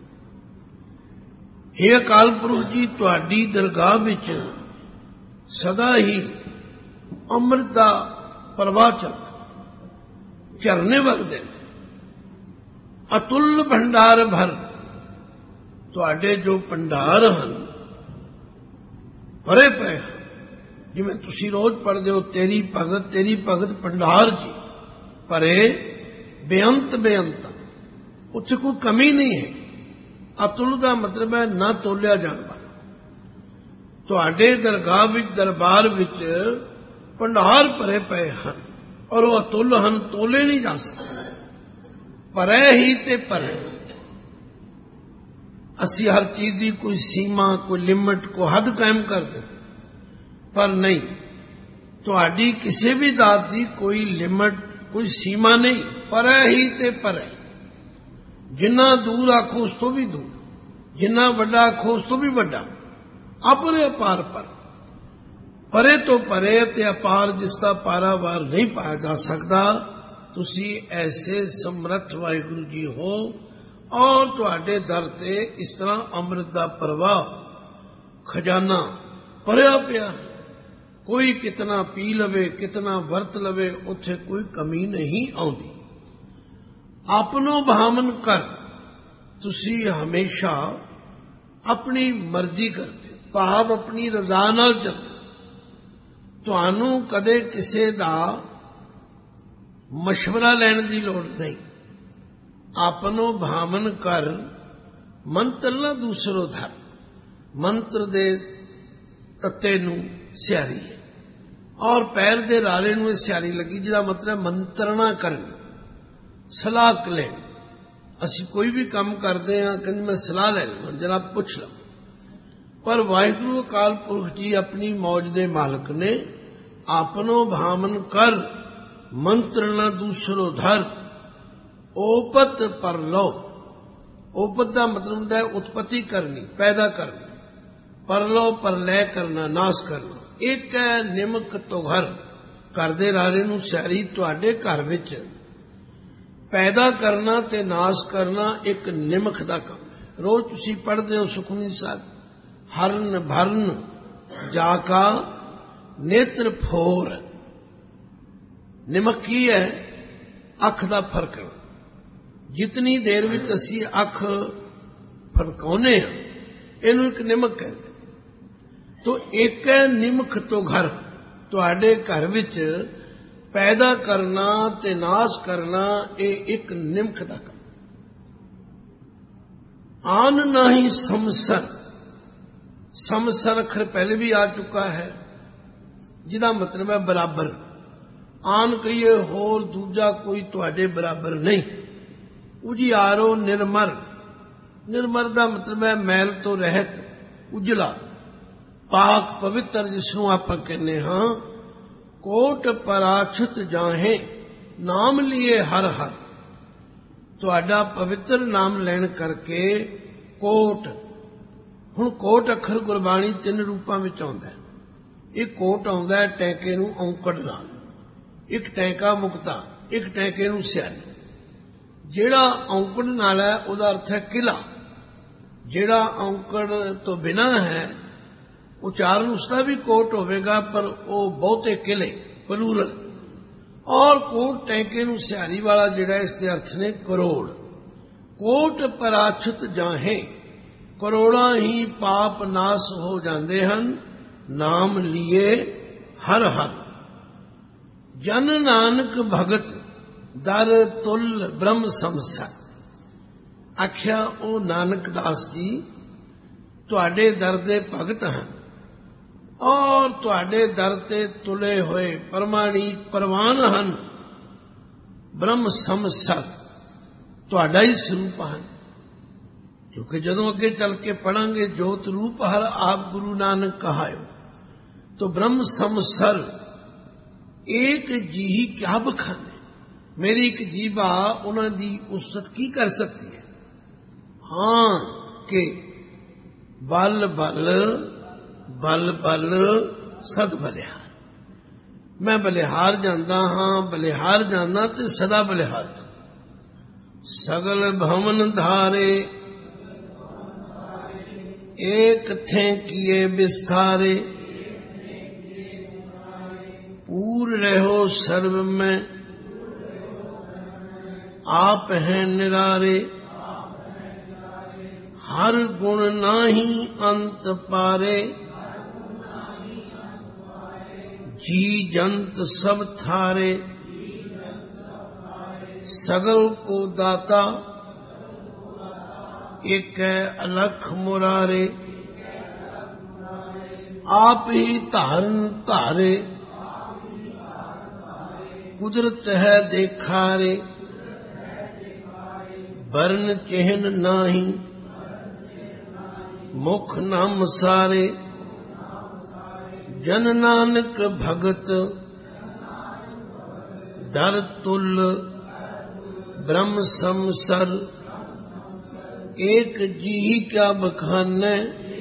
हे ਅਕਾਲ ਪੁਰਖ ਜੀ, ਤੁਹਾਡੀ ਦਰਗਾਹ ਵਿੱਚ ਸਦਾ ਹੀ ਅੰਮ੍ਰਿਤ ਦਾ ਪ੍ਰਵਾਹ ਚੱਲਦਾ, ਝਰਨੇ ਵਗਦੇ ਨੇ। ਅਤੁੱਲ ਭੰਡਾਰ ਭਰ, ਤੁਹਾਡੇ ਜੋ ਭੰਡਾਰ ਹਨ ਭਰੇ ਪਏ। ਜਿਵੇਂ ਤੁਸੀਂ ਰੋਜ਼ ਪੜ੍ਹਦੇ ਹੋ, ਤੇਰੀ ਭਗਤ ਭੰਡਾਰ ਜੀ ਭਰੇ ਬੇਅੰਤ ਬੇਅੰਤ, ਉੱਥੇ ਕੋਈ ਕਮੀ ਨਹੀਂ ਹੈ। ਅਤੁੱਲ ਦਾ ਮਤਲਬ ਹੈ ਨਾ ਤੋਲਿਆ ਜਾਣ ਵਾਲਾ। ਤੁਹਾਡੇ ਦਰਗਾਹ ਵਿੱਚ, ਦਰਬਾਰ ਵਿੱਚ ਭੰਡਾਰ ਭਰੇ ਪਏ ਹਨ, ਔਰ ਉਹ ਅਤੁੱਲ ਹਨ, ਤੋਲੇ ਨਹੀਂ ਜਾ ਸਕਦੇ। ਭਰੇ ਹੀ ਤੇ ਭਰੇ। ਅਸੀਂ ਹਰ ਚੀਜ਼ ਦੀ ਕੋਈ ਸੀਮਾ, ਕੋਈ ਲਿਮਟ, ਕੋਈ ਹੱਦ ਕਾਇਮ ਕਰਦੇ, ਪਰ ਨਹੀਂ, ਤੁਹਾਡੀ ਕਿਸੇ ਵੀ ਦਾਤ ਦੀ ਕੋਈ ਲਿਮਟ, ਕੋਈ ਸੀਮਾ ਨਹੀਂ। ਪਰੇ ਹੀ ਤੇ ਪਰੇ। ਜਿੰਨਾ ਦੂਰ ਆਖੋ ਉਸ ਤੋਂ ਵੀ ਦੂਰ, ਜਿੰਨਾ ਵੱਡਾ ਆਖੋ ਉਸ ਤੋਂ ਵੀ ਵੱਡਾ, ਆਪਣੇ ਅਪਾਰ ਪਰ। ਪਰੇ ਤੋਂ ਪਰੇ ਤੇ ਅਪਾਰ, ਜਿਸ ਦਾ ਪਾਰਾਵਾਰ ਨਹੀਂ ਪਾਇਆ ਜਾ ਸਕਦਾ। ਤੁਸੀਂ ਐਸੇ ਸਮਰੱਥ ਵਾਹਿਗੁਰੂ ਜੀ ਹੋ, ਔਰ ਤੁਹਾਡੇ ਦਰ ਤੇ ਇਸ ਤਰ੍ਹਾਂ ਅੰਮ੍ਰਿਤ ਦਾ ਪ੍ਰਵਾਹ, ਖਜ਼ਾਨਾ ਭਰਿਆ ਪਿਆ। ਕੋਈ ਕਿਤਨਾ ਪੀ ਲਵੇ, ਕਿਤਨਾ ਵਰਤ ਲਵੇ, ਉੱਥੇ ਕੋਈ ਕਮੀ ਨਹੀਂ ਆਉਂਦੀ। ਆਪਣੋ ਭਾਵਨ ਕਰ, ਤੁਸੀਂ ਹਮੇਸ਼ਾ ਆਪਣੀ ਮਰਜ਼ੀ ਕਰਦੇ, ਭਾਵ ਆਪਣੀ ਰਜ਼ਾ ਨਾਲ ਚੱਲਦੇ। ਤੁਹਾਨੂੰ ਕਦੇ ਕਿਸੇ ਦਾ ਮਸ਼ਵਰਾ ਲੈਣ ਦੀ ਲੋੜ ਨਹੀਂ। ਆਪਣੋ ਭਾਵਨ ਕਰ, ਮੰਤਰ ਨਾ ਦੂਸਰੋ ਧਰ। ਮੰਤਰ ਦੇ ਤੱਤੇ ਨੂੰ ਸਿਆਰੀ ਹੈ, ਔਰ ਪੈਰ ਦੇ ਰਾਲੇ ਨੂੰ ਇਹ ਸਿਆਰੀ ਲੱਗੀ, ਜਿਹਦਾ ਮਤਲਬ ਮੰਤਰਣਾ ਕਰਨੀ, ਸਲਾਹ ਲੈਣੀ। ਅਸੀਂ ਕੋਈ ਵੀ ਕੰਮ ਕਰਦੇ ਹਾਂ, ਕਹਿੰਦੇ ਮੈਂ ਸਲਾਹ ਲੈ ਲਵਾਂ, ਜਰਾ ਪੁੱਛ ਲਵਾਂ। ਪਰ ਵਾਹਿਗੁਰੂ ਅਕਾਲ ਪੁਰਖ ਜੀ ਆਪਣੀ ਮੌਜ ਦੇ ਮਾਲਕ ਨੇ। ਆਪਣੋ ਭਾਵਨ ਕਰ, ਮੰਤਰ ਨਾ ਦੂਸਰੋ ਧਰ, ਓਪਤ ਪਰ ਲੋ। ਓਪਤ ਦਾ ਮਤਲਬ ਹੁੰਦਾ ਹੈ ਉਤਪਤੀ ਕਰਨੀ, ਪੈਦਾ ਕਰਨੀ। ਪਰ ਲੋ ਪਰਲੈ ਕਰਨਾ, ਨਾਸ ਕਰਨਾ। ਇੱਕ ਹੈ ਨਿਮਕ ਤੋਂ ਘਰ, ਘਰ ਦੇ ਰਾਰੇ ਨੂੰ ਸਿਆਰੀ। ਤੁਹਾਡੇ ਘਰ ਵਿੱਚ ਪੈਦਾ ਕਰਨਾ ਤੇ ਨਾਸ ਕਰਨਾ ਇੱਕ ਨਿਮਕ ਦਾ ਕੰਮ ਹੈ। ਰੋਜ਼ ਤੁਸੀਂ ਪੜ੍ਹਦੇ ਹੋ ਸੁਖਮਨੀ ਸਾਹਿਬ, ਹਰਨ ਭਰਨ ਜਾ ਕਾ ਨੇਤਰ ਫੋਰ। ਨਿਮਕ ਕੀ ਹੈ? ਅੱਖ ਦਾ ਫਰਕਣਾ। ਜਿਤਨੀ ਦੇਰ ਵਿੱਚ ਅਸੀਂ ਅੱਖ ਫਰਕਾਉਨੇ ਹਾਂ, ਇਹਨੂੰ ਇੱਕ ਨਿਮਕ ਕਹਿੰਦੇ। ਤੋ ਇੱਕ ਹੈ ਨਿਮਕ ਤੋਂ ਘਰ, ਤੁਹਾਡੇ ਘਰ ਵਿੱਚ ਪੈਦਾ ਕਰਨਾ ਤੇ ਨਾਸ ਕਰਨਾ, ਇਹ ਇੱਕ ਨਿਮਕ ਦਾ ਕੰਮ। ਆਨ ਨਹੀਂ ਸਮਸਰ। ਸਮਸਰ ਅੱਖਰ ਪਹਿਲੇ ਵੀ ਆ ਚੁੱਕਾ ਹੈ, ਜਿਹਦਾ ਮਤਲਬ ਹੈ ਬਰਾਬਰ। ਆਨ ਕਹੀਏ ਹੋਰ, ਦੂਜਾ ਕੋਈ ਤੁਹਾਡੇ ਬਰਾਬਰ ਨਹੀਂ। ਉਜਿਆਰੋ ਨਿਰਮਰ। ਨਿਰਮਰ ਦਾ ਮਤਲਬ ਹੈ ਮੈਲ ਤੋਂ ਰਹਿਤ, ਉਜਲਾ, ਪਾਕ ਪਵਿੱਤਰ, ਜਿਸਨੂੰ ਆਪਾਂ ਕਹਿੰਦੇ ਹਾਂ ਕੋਟ ਪਰਾਛਤ ਜਾਹੇ ਨਾਮ ਲਿਏ ਹਰ ਹਰ। ਤੁਹਾਡਾ ਪਵਿੱਤਰ ਨਾਮ ਲੈਣ ਕਰਕੇ ਕੋਟ, ਹੁਣ ਕੋਟ ਅੱਖਰ ਗੁਰਬਾਣੀ 3 ਰੂਪਾਂ ਵਿੱਚ ਆਉਂਦਾ ਹੈ। ਇੱਕ ਕੋਟ ਆਉਂਦਾ ਹੈ ਟੈਂਕੇ ਨੂੰ ਔਂਕੜ ਨਾਲ, ਇੱਕ ਟੈਂਕਾ ਮੁਕਤਾ, ਇੱਕ ਟੈਂਕੇ ਨੂੰ ਸਿਆਰੀ। ਜਿਹੜਾ ਔਂਕੜ ਨਾਲ ਹੈ ਉਹਦਾ ਅਰਥ ਹੈ ਕਿਲਾ। ਜਿਹੜਾ ਔਂਕੜ ਤੋਂ ਬਿਨਾਂ ਹੈ ਉਚਾਰਨ ਉਸਦਾ ਵੀ ਕੋਟ ਹੋਵੇਗਾ, ਪਰ ਉਹ ਬਹੁਤੇ ਕਿਲੇ, ਪਲੂਰਲ। ਔਰ ਕੋਟ ਟੈਂਕੇ ਨੂੰ ਸਿਆਰੀ ਵਾਲਾ ਜਿਹੜਾ, ਇਸ ਦੇ ਅਰਥ ਨੇ ਕਰੋੜ। ਕੋਟ ਪਰਾਛਤ ਜਾਹੇ, ਕਰੋੜਾਂ ਹੀ ਪਾਪ ਨਾਸ ਹੋ ਜਾਂਦੇ ਹਨ ਨਾਮ ਲੀਏ ਹਰ ਹਰ। ਜਨ ਨਾਨਕ ਭਗਤ ਦਰ ਤੁਲ ਬ੍ਰਹਮ ਸਮਸਾ। ਆਖਿਆ ਉਹ ਨਾਨਕ ਦਾਸ ਜੀ ਤੁਹਾਡੇ ਦਰ ਦੇ ਭਗਤ ਹਨ ਔਰ ਤੁਹਾਡੇ ਦਰ ਤੇ ਤੁਲੇ ਹੋਏ ਪ੍ਰਮਾਣਿਕ ਪ੍ਰਵਾਨ ਹਨ। ਬ੍ਰਹਮ ਸਮਸਾ ਤੁਹਾਡਾ ਹੀ ਸਰੂਪ ਹਨ। ਕਿਉਂਕਿ ਜਦੋਂ ਅੱਗੇ ਚੱਲ ਕੇ ਪੜਾਂਗੇ ਜੋਤ ਰੂਪ ਹਰ ਆਪ ਗੁਰੂ ਨਾਨਕ ਕਹਾਇਓ, तो ब्रह्म समसर एक जी ही क्या बखाने। मेरी एक जीवा उन्होंने दी उस्सत की कर सकती है। हाँ कि बल बल बल बल सद बलिहार। मैं बलिहार जांदा हाँ, बलिहार जाना ते सदा बलिहार। सगल भवन धारे एक थे किए विस्तारे। पूर रहो सर्व में आप हैं निरारे। हर गुण नाही अंत पारे। जी जंत सब थारे। सगल को दाता एक अलख मुरारे। आप ही धारन धारे। कुदरत है देखारे। वर्ण चिन्ह नाही मुख नाम सारे। जन नानक भगत दर तुल ब्रह्म समसर। एक जी क्या बखाने।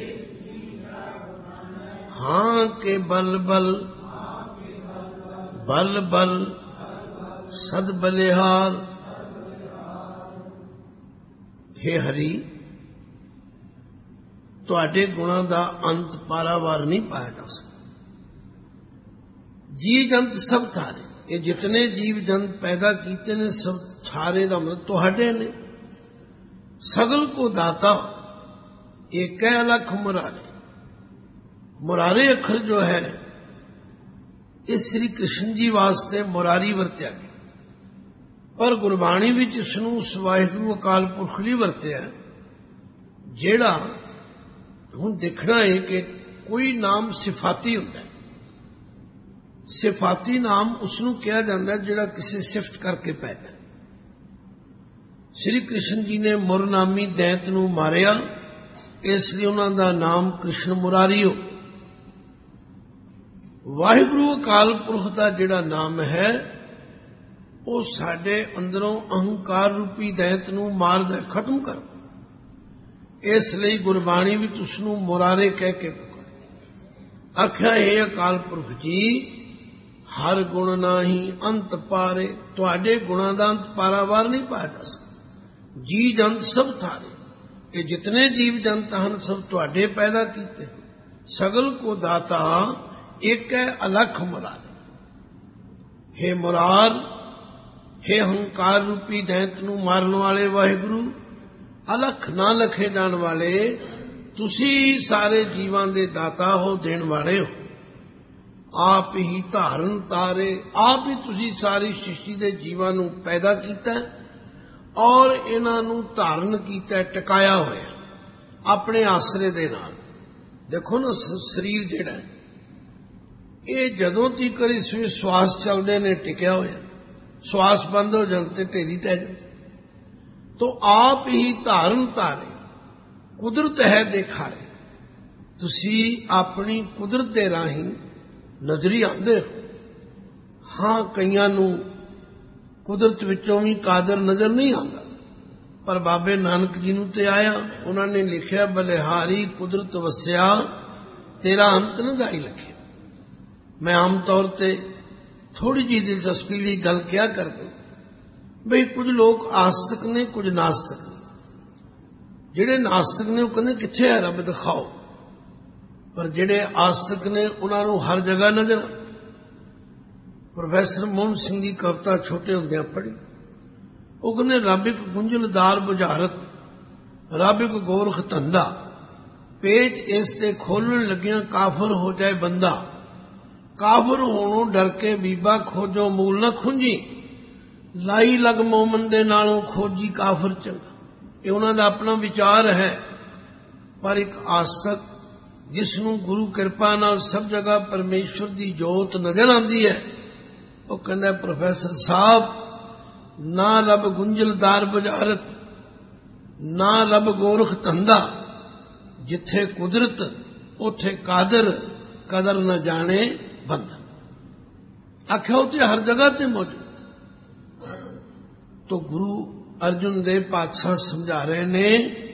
हाँ के बल बल बल बल सद बलिहार। हे हरि तुहाडे गुणा दा अंत पारावार नहीं पाया जा सकता। जी जंत सब थारे, ये जितने जीव जंत पैदा कीते ने सब थारे दा मतलब तुहाडे ने। सगल को दाता एक अलख मुरारे। मुरारे अखर जो है इस श्री कृष्ण जी वास्ते मुरारी वरत्या गया, पर गुरबाणी विच इसनूं वाहिगुरू अकाल पुरख लई वरत्या। जेड़ा हुण देखना है कि कोई नाम सिफाती हुंदा है। सिफाती नाम उसनूं कहा जांदा है जेड़ा किसी सिफत करके पैदा। श्री कृष्ण जी ने मुरनामी दैत नूं मारिया, इसलिए उन्हां दा नाम कृष्ण मुरारी हो। वाहिगुरू अकाल पुरख दा जिहड़ा नाम है वो साडे अंदरों अहंकार रूपी दैत नूं मारदा, खत्म करदा। इसलिए गुरबाणी विच उसनूं मुरारे कह के पुकारा। आख्या हे अकाल पुरख जी हर गुण नाही अंत पारे। तुहाडे गुणां दा अंत पारावार नहीं पाया जा सकदा। जी जंत सब थारे, ये जितने जीव जंत हैं सब तुहाडे पैदा कीते। सगल को दाता एक है अलख मुरारे। हे मुरार, हे अहंकार रूपी दैत नूं मारन वाले वाहिगुरू, अलख ना लखे जाण वाले तुसी सारे जीवां दे दाता हो, देण वाले हो। आप ही धारन तारे, आप ही तुसी सारी सृष्टि दे जीवां नूं पैदा कीता और इन्हां नूं धारण कीता, टिकाया होया अपने आसरे दे नाल। देखो ना शरीर जिहड़ा है ये जदों तक इस विच श्वास चलदे ने टिकिया होया, श्वास बंद हो जाण ते ढेरी टह जाए। तो आप ही धारन तारे, कुदरत है देखारे। तुसी अपनी कुदरत दे राही नजरी आंदे हो। हाँ, कईयां नूं कुदरत विचों भी कादर नजर नहीं आता, पर बाबे नानक जी नूं ते आया। उन्होंने लिखिया, बलिहारी कुदरत वसिया तेरा अंत न जाई लखे। मैं आम तौर ते थोड़ी जी दिलचस्पी ली गल क्या कर दूं बई कुछ लोग आस्तिक ने, कुछ नास्तिक ने। ਜਿਹੜੇ ਨਾਸਤਿਕ ਨੇ ਉਹ ਕਹਿੰਦੇ ਕਿੱਥੇ ਹੈ ਰੱਬ ਦਿਖਾਓ, ਪਰ ਜਿਹੜੇ ਆਸਤਿਕ ਨੇ ਉਹਨਾਂ ਨੂੰ ਹਰ ਜਗ੍ਹਾ ਨਜ਼ਰ। ਪ੍ਰੋਫੈਸਰ ਮੋਹਨ ਸਿੰਘ ਦੀ ਕਵਿਤਾ ਛੋਟੇ ਹੁੰਦਿਆਂ ਪੜ੍ਹੀ। ਉਹ ਕਹਿੰਦੇ ਰੱਬ ਇੱਕ ਗੁੰਝਲਦਾਰ ਬੁਝਾਰਤ, ਰੱਬ ਇੱਕ ਗੋਰਖ ਧੰਦਾ, ਪੇਚ ਇਸ ਤੇ ਖੋਲਣ ਲੱਗਿਆਂ ਕਾਫਰ ਹੋ ਜਾਏ ਬੰਦਾ। ਕਾਫਰ ਹੋਣੋਂ ਡਰ ਕੇ ਬੀਬਾ ਖੋਜੋ ਮੂਲ ਨਾ ਖੁੰਝੀ, ਲਾਈ ਲਗ ਮੋਮਨ ਦੇ ਨਾਲੋਂ ਖੋਜੀ ਕਾਫਰ ਚੰਗਾ। ਇਹ ਉਹਨਾਂ ਦਾ ਆਪਣਾ ਵਿਚਾਰ ਹੈ, ਪਰ ਇੱਕ ਆਸਤਕ ਜਿਸ ਨੂੰ ਗੁਰੂ ਕਿਰਪਾ ਨਾਲ ਸਭ ਜਗ੍ਹਾ ਪਰਮੇਸ਼ਵਰ ਦੀ ਜੋਤ ਨਜ਼ਰ ਆਉਂਦੀ ਹੈ, ਉਹ ਕਹਿੰਦਾ ਪ੍ਰੋਫੈਸਰ ਸਾਹਿਬ, ਨਾ ਰੱਬ ਗੁੰਝਲਦਾਰ ਬੁਝਾਰਤ, ਨਾ ਰੱਬ ਗੋਰਖ ਧੰਦਾ। ਜਿੱਥੇ ਕੁਦਰਤ ਉੱਥੇ ਕਾਦਰ, ਕਦਰ न जाने ਬੰਦਾ। ਆਖਿਆ ਉੱਥੇ ਹਰ ਜਗ੍ਹਾ ਤੇ ਮੌਜੂਦ। तो गुरु अर्जुन देव पातशाह समझा रहे ने,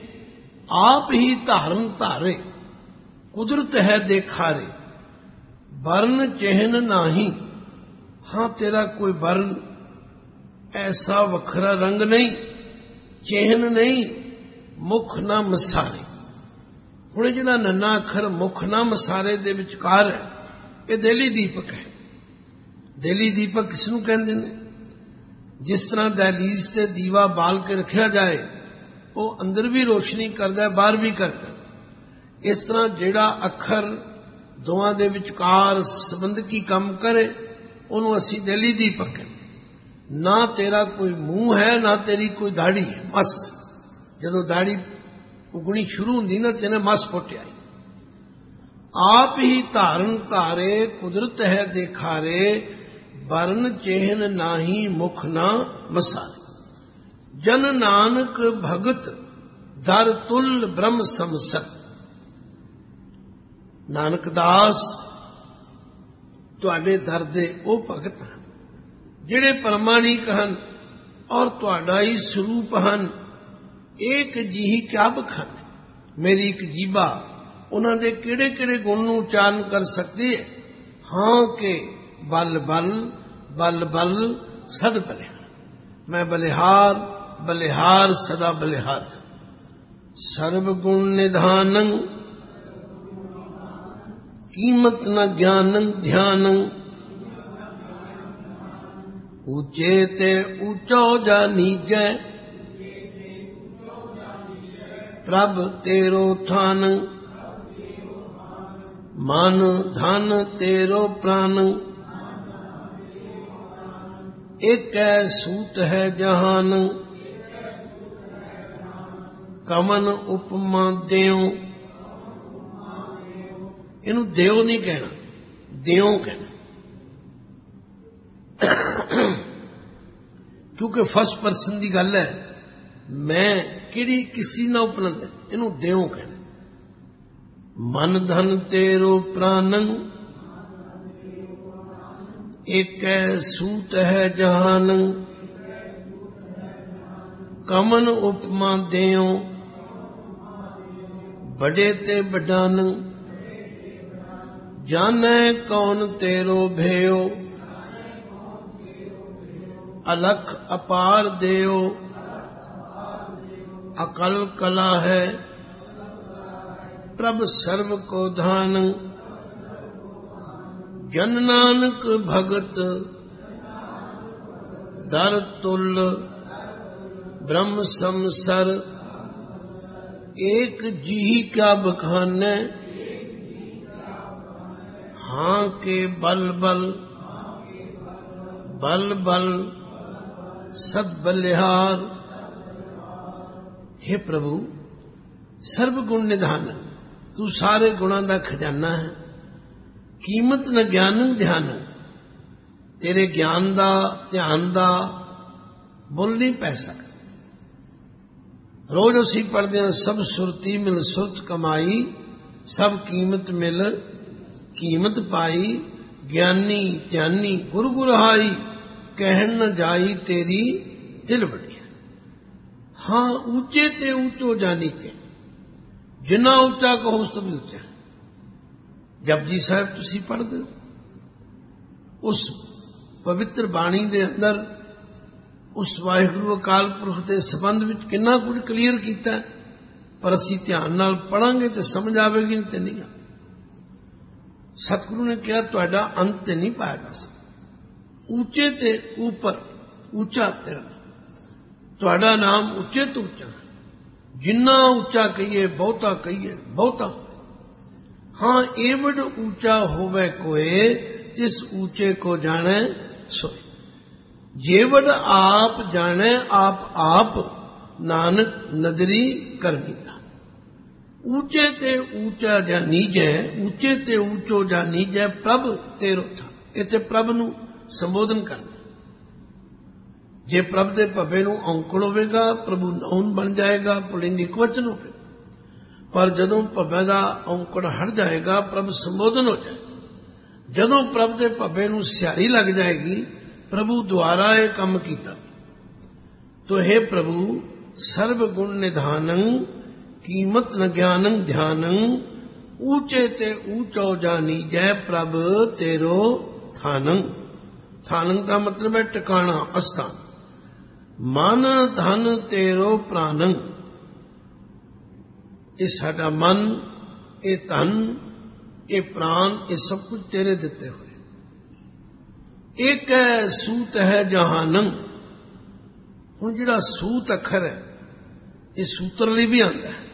आप ही धारण धारे कुदरत है देखारे, वर्ण चिन्ह नाही। हाँ, तेरा कोई वर्ण ऐसा वखरा रंग नहीं, चिन्ह नहीं, मुख ना मसारे। हुणे जिहड़ा नन्ना अखर मुख ना मसारे दे विचकार है, ये देली दीपक है। देली दीपक किसनूं कहंदे ने? जिस तरह दहलीज ते दीवा बाल के रखा जाए, वो अंदर भी रोशनी करता है, बाहर भी करता है। इस तरह जेड़ा अखर दोवां दे विचकार संबंधकी काम करे, उन्होंने असी दिली दीपक है। ना तेरा कोई मुंह है, ना तेरी कोई दाढ़ी है। मस जदों दाढ़ी उगनी शुरू होंदी ना, तेने मस फुटिया। आप ही धारण धारे कुदरत है देखारे, वर्ण चिन्ह नाही मुख ना मसारे। जन नानक भगत दर तुल ब्रह्म समसत। नानक दास तुहाडे दर दे ओ भगत हैं जिहड़े परमाणिक हन और तुहाडा ही स्वरूप हन। एक जीही क्या बखाने, मेरी एक जीबा उन्हां दे किहड़े किहड़े गुण नूं उचारण कर सकती है। हाँ के बल बल बल बल सद बलिहार, मैं बलिहार बलिहार सदा बलिहार। सर्व गुण निधानं कीमत न ज्ञानं ध्यानं, ऊंचे ते ऊंचो जा नीचे, प्रभ तेरो थान, मन धन तेरो प्राण। एक सूत है जहान, कमन उपमा देव। इनू देव नहीं कहना, देव कहना, क्योंकि फर्स्ट पर्सन की गल है। मैं किहड़ी किसी ना उपलब्ध है, इनू देव कहना। मन धन तेरो प्राणं, एक सूत है जहान, कमन उपमा देओ, बड़े ते बडान। जाने कौन तेरो भयो, अलख अपार देओ। अकल कला है प्रभ सर्व को धान। जन नानक भगत दर तुल ब्रह्म समसर। एक जी क्या बखाने, हाँ के बल बल बल बल सद बलिहार। हे प्रभु, सर्व गुण निधान, तू सारे गुणों का खजाना है। कीमत न ज्ञान ध्यान, तेरे ज्ञान दा ध्यान दा मुल नहीं पै सकता। रोज असी पढ़ते हैं, सब सुरती मिल सुरत कमाई, सब कीमत मिल कीमत पाई, ज्ञानी ध्यानी गुर गुरहाई, कहन न जाई तेरी दिल बड़ी। हाँ ऊंचे ते ऊंचो जानी ते, जिन्ना ऊंचा कहो उस तो भी ऊंचा। जपजी साहब तुसी पढ़ते हो, उस पवित्र बाणी दे अंदर उस वाहिगुरु अकाल पुरख के संबंध में कितना कुछ क्लीयर किया, पर असी ध्यान नाल पढ़ांगे तो समझ आवेगी, नहीं तो नहीं। सतगुरु ने कहा तुहाडा अंत नहीं पाया जा सकता, ऊंचे ते ऊपर ऊंचा तेरा, तुहाडा नाम ऊंचे तो ऊंचा, जिन्ना ऊंचा कहिए बहुता कहिए बहुता। हाँ एवड ऊंचा होवे कोए, जिस ऊंचे को जाने सोए। जेवड आप जाने आप नानक नदरी करनी दा। ऊंचे ते ऊंचा जा नीजे, ऊंचे ते ऊंचो जा नीजे, प्रभ तेरो था। इत्थे प्रभ नूं संबोधन करना। जे प्रभ दे भवे नूं औंकड़ होवेगा, प्रभु नाउन बन जाएगा, पुलिंग इकवचन होवेगा। पर जदों भवे दा औंकड़ हट जाएगा, प्रभ संबोधन हो जाएगा। जदों प्रभ दे भवे नूं स्यारी लग जाएगी, प्रभु द्वारा ये काम कीता। तो हे प्रभु सर्व गुण निधानं, कीमत न ज्ञानं ध्यानं, ऊंचे ते ऊंचो जानी जय, प्रभ तेरो थानं। थानं का मतलब है टिकाणा, अस्थान। मन धन तेरो प्राणं, ये साडा मन, ये धन, ये प्राण, ये सब कुछ तेरे दिते हुए। एक है सूत है जहानन। हुण जिहड़ा सूत अखर है, ये सूत्र लिए भी आंदा है।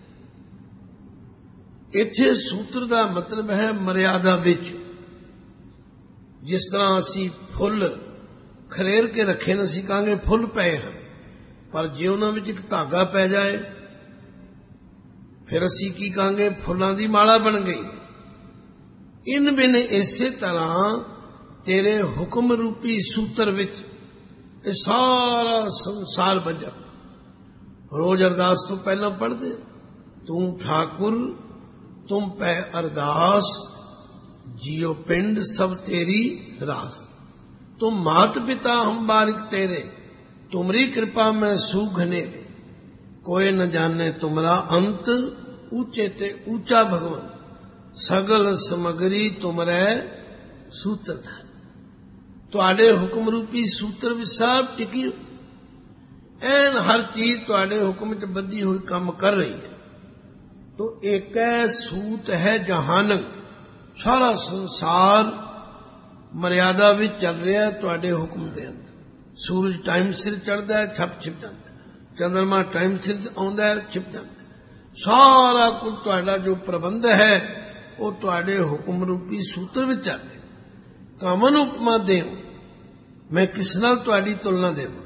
इत्थे सूत्र का मतलब है मर्यादा विच। जिस तरह असी फुल खरेर के रखे न, असी कहांगे फुल पे हैं, पर जे उन्हां विच एक धागा पै जाए फिर असी की कहांगे फुलां दी माला बन गई। इन बिन इसे तरह तेरे हुक्म रूपी सूत्र विच ये सारा संसार बजा। रोज अरदास तो पहला पढ़दे, तू ठाकुर तुम पै अरदास, जियो पिंड सब तेरी रास। तुम मात पिता हम बारिक तेरे, तुमरी कृपा में सूख नेरे। कोई न जाने तुमरा अंत, ऊंचे ते ऊंचा भगवान। सगल समगरी तुमरे सूत्र था। तुहाडे हुक्म रूपी सूत्र विच सब टिकी, एन हर चीज तुहाडे हुक्म च बधी हुई काम कर रही है। तो एक सूत है जहानक, सारा संसार मर्यादा भी चल रहा है तुहाडे हुक्म के अंदर। सूरज टाइम सिर चढ़ता है, छप छिप जाता है। चंद्रमा टाइम सिर आउंदा है, छिप जाता है। सारा कुछ तुहाडा जो प्रबंध है वो तुहाडे हुक्म रूपी सूत्र विच चल रहा। कामन उपमा देव, मैं किस नाल तुहाडी तुलना देवां?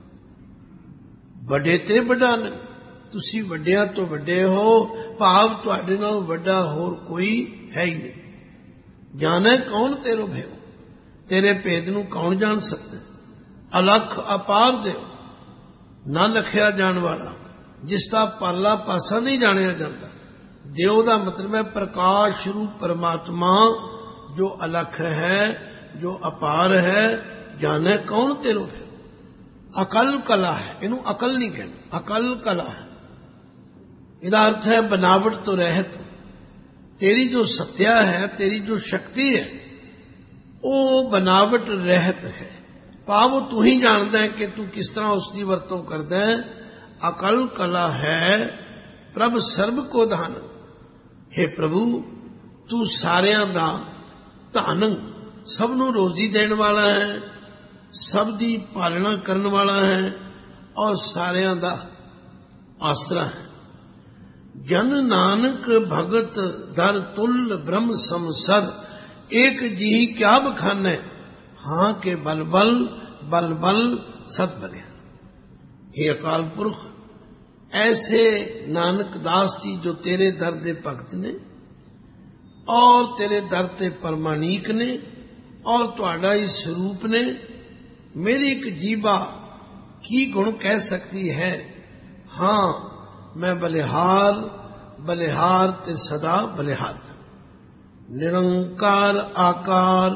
बड़े ते वड्डान, तुसी वड्डियां तो वड्डे हो, भाव तुहाडे नाल वड्डा होर कोई है ही नहीं। जाने कौन तेरो भेव, तेरे भेद नूं कौन जान सकता? अलख अपार देव, ना लखिया जान वाला, जिसका परला पासा नहीं जानिया जाता। देव का मतलब है प्रकाश रूप परमात्मा, जो अलख है, जो अपार है। जाने कौन तेरो है। अकल कला है, इनू अकल नहीं कहना, अकल कला है। इहदा अर्थ है बनावट तो रहत। तेरी जो सत्या है, तेरी जो शक्ति है, वो बनावट रहत है। भाव तू ही जानता है कि तू किस तरह उसकी वरतों करता है। अकल कला है प्रभ सर्व को धान। हे प्रभु तू सारियां दा धन, सबनों रोजी देने वाला है, सब दी पालना करने वाला है और सारियां दा आसरा है। जन नानक भगत दर तुल ब्रह्म समसर, एक जी क्या बखाने, हां के बल बल बल बल सत बने। हे अकाल पुरख, ऐसे नानक दास जी जो तेरे दर दे भगत ने और तेरे दर ते परमानीक ने और तुहाडा ही स्वरूप ने, मेरी एक जीवा की गुण कह सकती है। हां मैं बलिहार, बलिहार ते सदा बलिहार। निरंकार आकार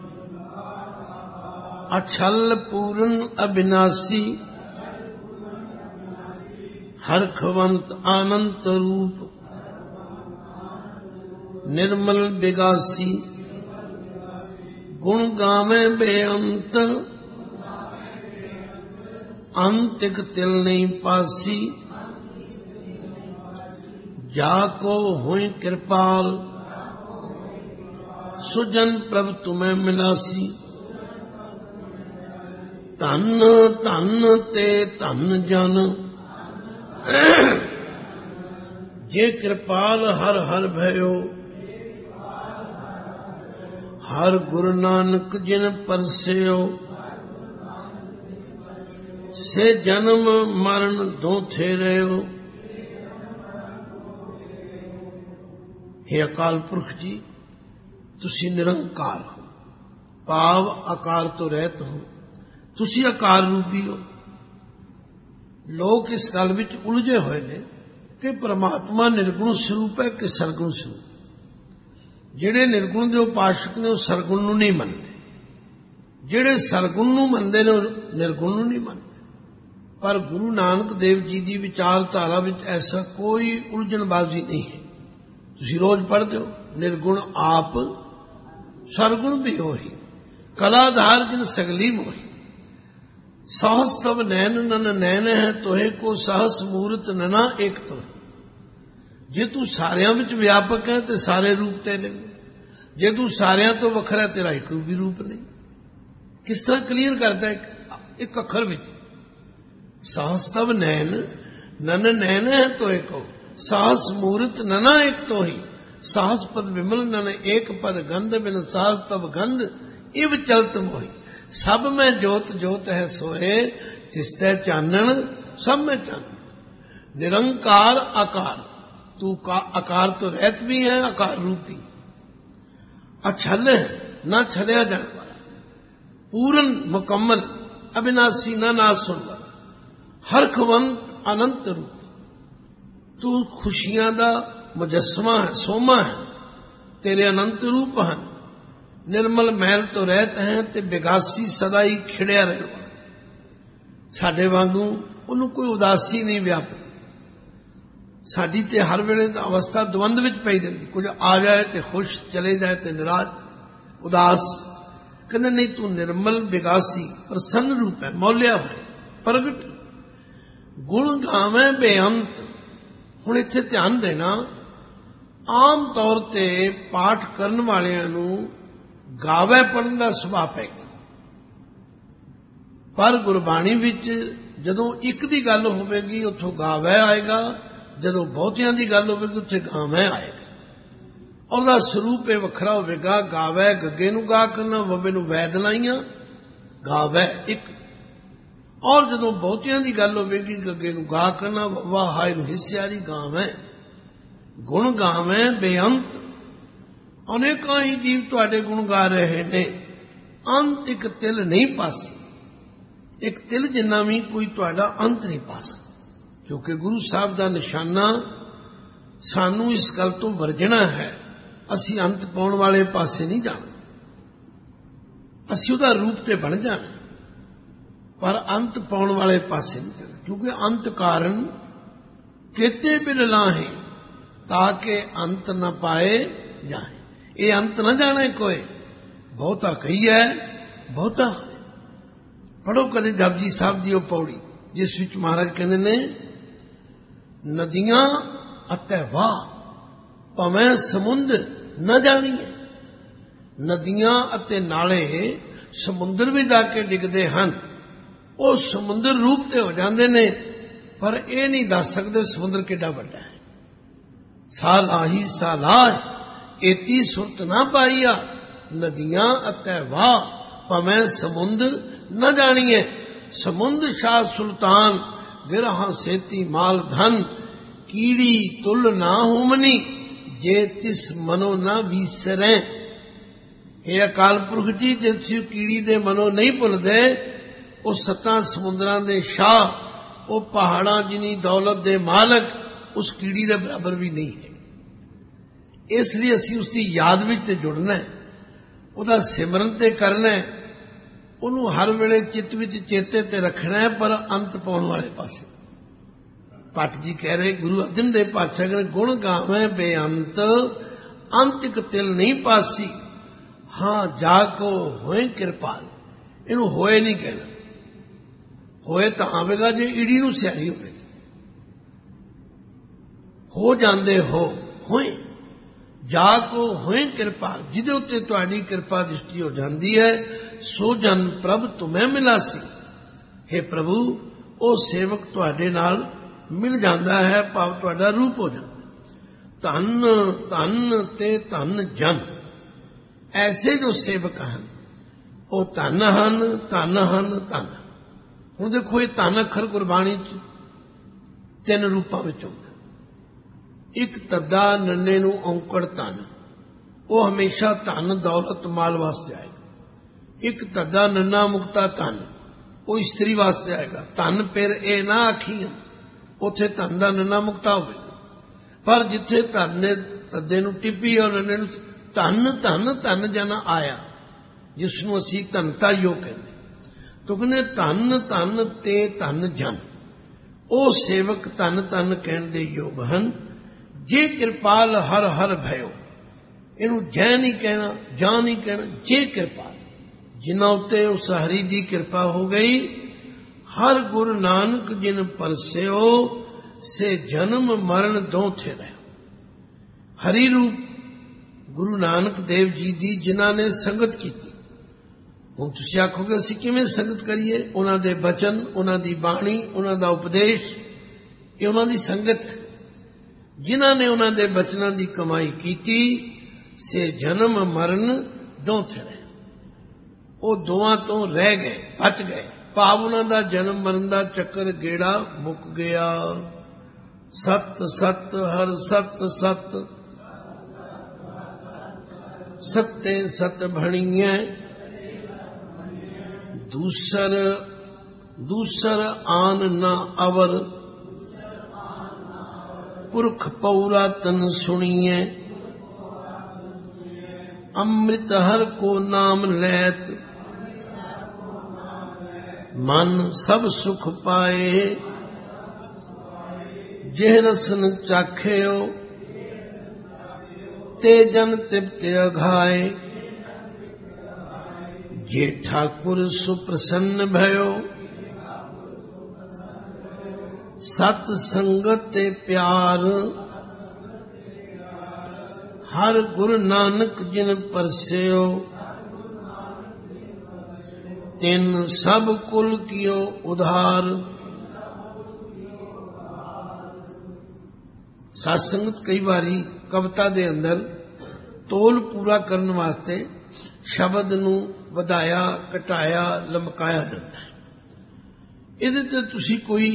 अछल पूर्ण अविनाशी, हरखवंत आनंत रूप निर्मल बिगासी। गुण गावे बेअंत अंतिक तिल नहीं पासी। जाको हुई कृपाल सुजन प्रभ तुम्हें मिलासी। धन धन ते धन जन जे कृपाल हर हर भयो। हर गुरु नानक जिन परस्यो, से जन्म मरण दो थे रहो। हे अकाल पुरख जी, तुसी निरंकार हो, भाव आकार तो रहत हो, तुसी आकार रूपी हो। लोग इस गल विच उलझे हुए ने कि परमात्मा निर्गुण स्वरूप है कि सरगुण स्वरूप। ਜਿਹੜੇ ਨਿਰਗੁਣ ਦੇ ਉਪਾਸ਼ਕ ਨੇ ਉਹ ਸਰਗੁਣ ਨੂੰ ਨਹੀਂ ਮੰਨਦੇ, ਜਿਹੜੇ ਸਰਗੁਣ ਨੂੰ ਮੰਨਦੇ ਨੇ ਉਹ ਨਿਰਗੁਣ ਨੂੰ ਨਹੀਂ ਮੰਨਦੇ। ਪਰ ਗੁਰੂ ਨਾਨਕ ਦੇਵ ਜੀ ਦੀ ਵਿਚਾਰਧਾਰਾ ਵਿੱਚ ਐਸਾ ਕੋਈ ਉਲਝਣਬਾਜ਼ੀ ਨਹੀਂ ਹੈ। ਤੁਸੀਂ ਰੋਜ਼ ਪੜ੍ਹਦੇ ਹੋ, ਨਿਰਗੁਣ ਆਪ ਸਰਗੁਣ ਵੀ ਉਹੀ, ਕਲਾਧਾਰ ਜਿਨ ਸਗਲੀ ਮੋਹੀ। सहस तब नैन नन नैन है तोहे को सहस मूरत नना एक तो। जे तू सारियां विच व्यापक है तो सारे रूप तेरे, जे तू सारियां तो वखरा तेरा एक भी रूप नहीं। किस तरह क्लियर करता है एक अखर विच, सहस तब नैन नन नैन है तोहे को सहस मूरत नना एक तो ही। सहस पद विमल नन एक पद गंध बिन सहस तब गंध इव चलत मोही। सब में जोत जोत है सोए तिसते चानन सब में चानन। निरंकार आकार, तू का आकार तो रहत भी है आकार रूपी। अछल है ना छलिया जाने वाला, पूर्ण मुकम्मल अविनाशी ना नाश होने वाला, हरखवंत अनंत रूप। तू खुशियां दा मुजस्मा है, सोमा है, तेरे अनंत रूप हैं। निर्मल महल तो रहत है ते बिगासी सदा ही खिड़िया रहे। साडे वांगू उन्होंने कोई उदासी नहीं व्यापती। साडी ते हर वेले अवस्था द्वंद विच पई रहिंदी, कुछ आ जाए तो खुश, चले जाए तो निराश उदास। कहते नहीं, तू निर्मल बिगासी प्रसन्न रूप है, मौलिया है प्रगट। गुण गावे बेअंत। हुण इत्थे ध्यान देना, आम तौर ते पाठ करन वालियां नूं गावे पढ़न का सुभाव है, पर गुरबाणी विच जदों एक दी गल होवेगी उत्थों गावे आएगा, जदों बहुतियां दी गल होवेगी उत्थे गावे आएगा। ਉਹਦਾ ਸਰੂਪ ਇਹ ਵੱਖਰਾ ਹੋਵੇਗਾ। ਗਾਵੇ ਗੱਗੇ ਨੂੰ ਗਾ ਕਰਨਾ, ਵਵੇ ਨੂੰ ਵੈਦ ਲਾਈਆਂ, ਗਾਵੇ ਇੱਕ। ਔਰ ਜਦੋਂ ਬਹੁਤਿਆਂ ਦੀ ਗੱਲ ਹੋਵੇਗੀ ਗੱਗੇ ਨੂੰ ਗਾ ਕਰਨਾ, ਵਵਾ ਹਾਏ ਨੂੰ ਹਿੱਸਿਆਰੀ ਗਾਵੇ। ਗੁਣ ਗਾਵੇ ਬੇਅੰਤ। अनेकों ही जीव तुहाडे गुण गा रहे ने, अंत एक तिल नहीं पासी। एक तिल जिन्ना भी कोई तुहाडा अंत नहीं पा सकता, क्योंकि गुरु साहब का निशाना सानू इस गल तो वरजना है, असी अंत पाउण वाले पासे नहीं जाना। असी उहदा रूप ते बन जाना, पर अंत पाउण वाले पासे नहीं जाना। क्योंकि अंत कारण केते बिन लाहे ताके अंत न पाए जाए। ये अंत न जाने कोई, बहुता कही है बहुता। पढ़ो कदे जपजी साहब जी पौड़ी, जिस विच महाराज कहते ने, नदियां अते वाह भावें समुद्र न जानिए। नदियां अते नाले समुद्र भी जाके डिगदे हन, वो समुद्र रूप ते हो जाते ने, पर यह नहीं दस सकते समुद्र किड्डा वड्डा है। साल आही साल आह एती सुरत ना पाईया। नदियां अतै वाह भावें समुद्र न जानिए। समुद्र शाह सुल्तान गिरहा सेती माल धन। कीड़ी तुल ना होमनी जे तिस मनो ना विसरें। हे अकाल पुरख जी, जे तुसीं कीड़ी दे मनो नहीं भुलदे, उस सत्तां समुद्रां दे शाह, वो पहाड़ां जिनी दौलत दे मालक, उस कीड़ी के बराबर भी नहीं है। इसलिए असी उसकी याद विच ते जुड़ना है, उसका सिमरन ते करना है, उन्होंने हर वेले चित्त विच चेते ते रखना है, पर अंत पाउण वाले पासे। भट्ट जी कह रहे, गुरु अर्जन देव पातशाह कहते, गुण गावे बेअंत अंत इक तिल नहीं पासी, हाँ जाको होए कृपाल। इनू होए नहीं कहना, होए तो आवेगा जे ईड़ी नू सियारी होगी। हो जांदे होए जाको होए कृपाल, जिदे उत्ते तुहाडी कृपा दृष्टि हो जाती है, सो जन प्रभ तुम्हें मिलासी। हे प्रभु, ओ सेवक तुहाडे नाल मिल जाता है, भाव तुहाडा रूप हो जाता। धन धन ते धन जन, ऐसे जो सेवक हैं वो धन हन धन हन धन। हुण देखो ये धन अखर गुरबाणी च तीन रूपां विच आउंदा। एक तद्दा नन्ने नूं औंकड़ धन, वो हमेशा धन दौलत माल वास्ते आएगा। एक तद्दा नन्ना मुक्ता धन, वो इस्त्री वास्ते आएगा। धन फिर ए ना आखियां, उत्थे धन दा नन्ना मुक्ता होवेगा। पर जिथे धन ने तद्दे नूं टिप्पी और नन्ने नूं धन धन धन जन आया, जिसनों असी धनता योग कहते। तो कहने धन धन ते धन जन, ओ सेवक धन धन कहण दे योग हन, जे कृपाल हर हर भयो। इनू जै नहीं कहना, जा नहीं कहना, जे कृपाल, जिन्हां उत्ते उस हरि दी कृपा हो गई। हर गुरु नानक जिन परस्यो, से जन्म मरण दो थे रहे। हरि रूप गुरु नानक देव जी दी जिन्हां ने संगत की। हुण तुसीं आखोगे असीं किवें संगत करिए? उन्हां दे बचन, उन्हां दी बाणी, उन्हां दा उपदेश, ये उन्हां दी संगत है। जिन्हां ने उन्हां दे बचनां दी कमाई कीती, से जन्म मरण दो थे रहे। वो दोवां तो रह गए, बच गए। भाव उन्हां दा जन्म मरण दा चक्कर गेड़ा मुक गया। सत सत हर सत सत, सत्ते सत भणिए। दूसर दूसर आन न अवर, पुरख पौरातन सुनिए। अमृत हर को नाम लैत, मन सब सुख पाए। जेह रसन चाख्यो, ते जन तृप्त अघाए। जे ठाकुर सुप्रसन्न भयो, सत संगत ते प्यार। हर गुरु नानक जिन परस्यो, तिन सब कुल कियो उधार। सत्संगत कई बारी कविता दे अंदर तोल पूरा करने वास्ते शब्द नूं वधाया घटाया लमकाया जाता है। इहदे ते तुसीं कोई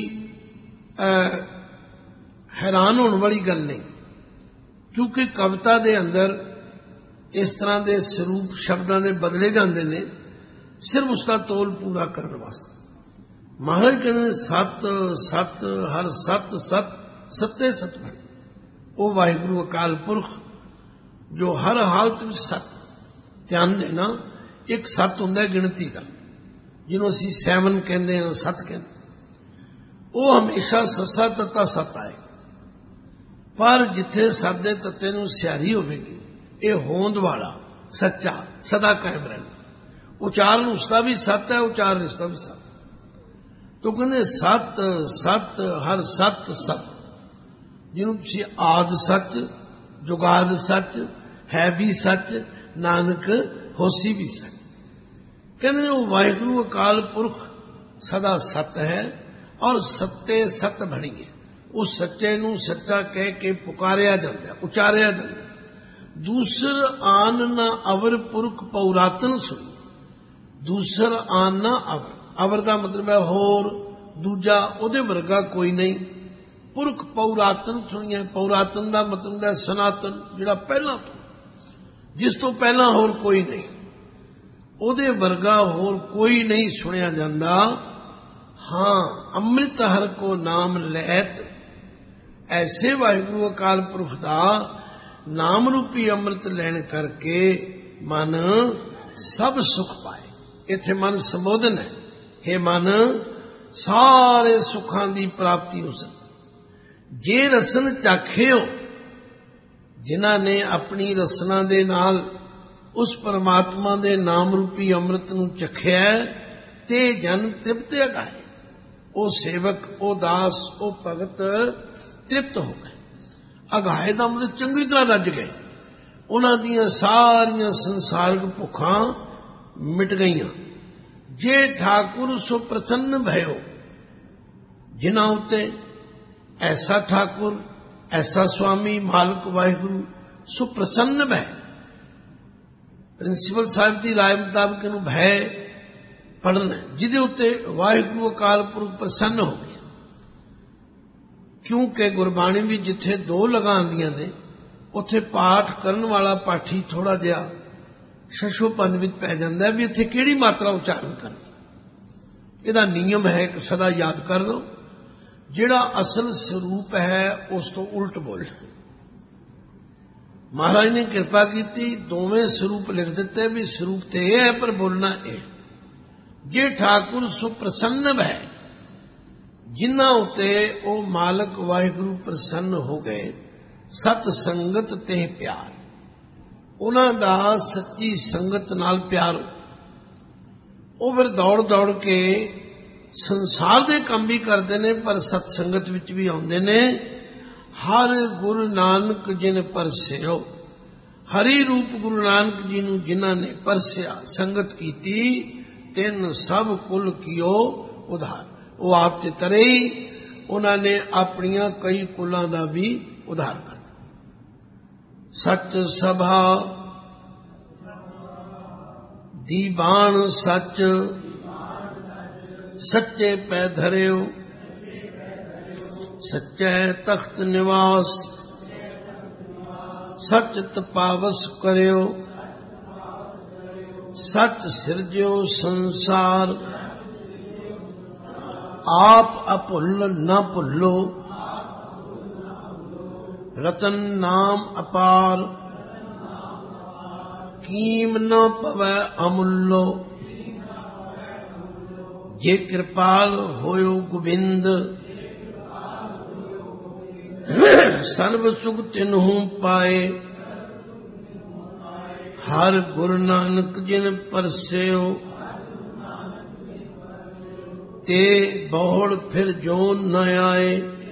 हैरान होने वाली गल नहीं, क्योंकि कविता दे अंदर इस तरह के स्वरूप शब्दां दे बदले जाते हैं सिर्फ उसका तोल पूरा करने वास्ते। महाराज कहते सत सत हर सत सत, सत्ते सत बने। वो वाहिगुरु अकाल पुरख जो हर हालत में सत, ध्यान देना, एक सत हुंदा है गिणती का, जिन्हों असीं 7 कहते हैं, 7 कहते, वो हमेशा ससा तत्ता सत आए। पर जिथे सत दे तत्ते नूं सियारी होवेगी, ये होंद वाला सच्चा सदा कायम रहना। उचारण उसका भी सत है, उचारण इसका भी सत। तो कहते सत सत हर सत सत, जिन्हों तुसीं आद सच, जुगाद सच, है भी सच, नानक होसी भी सच। कहते वो वाहिगुरु अकाल पुरख सदा सत है और सत्ते सत बणीए। उस सच्चे नूं सच्चा कह के पुकारिया जाता है, उचारिया जाता है। दूसर आन न अवर पुरख पौरातन सुनी। दूसर आन न अवर, अवर का मतलब है होर, दूजा उहदे वर्गा कोई नहीं। पुरख पौरातन सुनिए, पौरातन का मतलब है सनातन, जिहड़ा पहला तो, जिस तो पहला होर कोई नहीं, उहदे वर्गा होर कोई नहीं सुनिया जाता। हाँ, अमृत हर को नाम लैत, ऐसे वाहिगुरु अकाल पुरख दा नाम रूपी अमृत लैण करके मन सब सुख पाए। इत्थे मन संबोधन है, हे मन सारे सुखां दी प्राप्ति हो सके। जे रसन चाखियो, जिन्हां ने अपनी रसना दे नाल उस परमात्मा दे नाम रूपी अमृत नूं चखिया ते जन तृप्त अगाए। ओ सेवक, ओ दास, ओ भगत तृप्त हो गए, अगाए दा अमृत चंगी तरह रज गए। उन्हां दीयां सारियां संसारिक भुखां मिट गईयां। जे ठाकुर सो प्रसन्न भयो, जिन्हां उत्ते ऐसा ठाकुर, ऐसा स्वामी मालक वाहिगुरु सो प्रसन्न भय। प्रिंसीपल साहब की राय मुताबिक इहनूं भय पढ़ना, जिहदे उत्ते वाहिगुरु अकाल पुरख प्रसन्न हो गया। क्योंकि गुरबाणी भी जिथे दो लगांदियां ने उत्थे पाठ करन वाला पाठी थोड़ा जिहा शशोपन विच पै जांदा है भी इत्थे किहड़ी मात्रा उच्चारण करनी। इहदा नियम है कि सदा याद कर लो, जिहड़ा असल स्वरूप है उस तो उल्ट बोलना। महाराज ने कृपा की, दोवें स्वरूप लिख दिते भी स्वरूप तो यह है पर बोलना यह। जे ठाकुर सो प्रसन्न है, जिन्हां उते ओ मालक वाहिगुरु प्रसन्न हो गए। सत संगत ते प्यार, उन्हां दा सच्ची संगत नाल प्यार। वो फिर दौड़ दौड़ के संसार दे काम भी करते ने पर सत्संगत विच भी आउंदे ने। हर गुरु नानक जिन परसियो, हरि रूप गुरु नानक जी नूं जिन्हां ने परसिया संगत कीती, तिन सब कुल कियो उधार। वो आप ते तरे ही उन्होंने अपनियां कई कुलां दा भी उधार कर दिया। सच सभा दीवान सच, सच्चे पै धरियो, सच्चे तख्त निवास, सच तपावस करियो, सच सिरजियो संसार, आप अभुल न भुलो, रतन नाम अपार, कीम न पवै अमुल्लो, जे कृपाल होयो गोबिंद, सर्व सुख तिन्हु पाए, हर गुरु नानक जिन परसियो, ते बहुड़ फिर जोन न आए।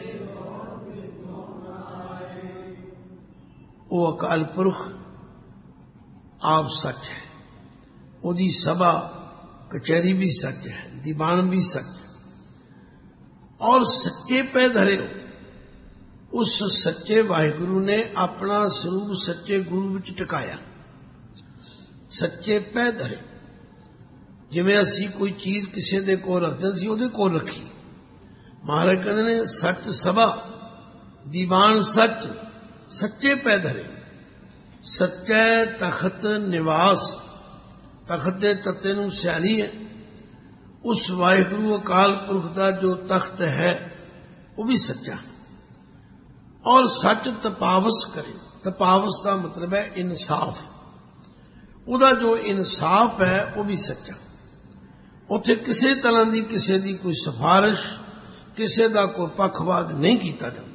वो अकाल पुरख आप सच है, ओदी सभा कचहरी भी सच है, दीवान भी सच है। और सच्चे पै धरे, उस सच्चे वाहिगुरु ने अपना स्वरूप सच्चे गुरु विच टिकाया। सच्चे पै धरे, जिवें असीं कोई चीज किसी दे कोल रखदे सी उहदे कोल रखी। महाराज कहंदे ने सच सभा दीवान सच, सच्चे पै धरे, सच्चे तखत निवास। तखत दे तत्ते नूं सियाली है। उस वाहिगुरु अकाल पुरख दा जो तख्त है वो भी सच्चा, और सच तपावस करे। तपावस का मतलब है इंसाफ। उहदा जो इंसाफ है वो भी सच्चा। उत्थे किसी तरह की किसी की कोई सिफारिश, किसी का कोई पक्षवाद नहीं किया जाता।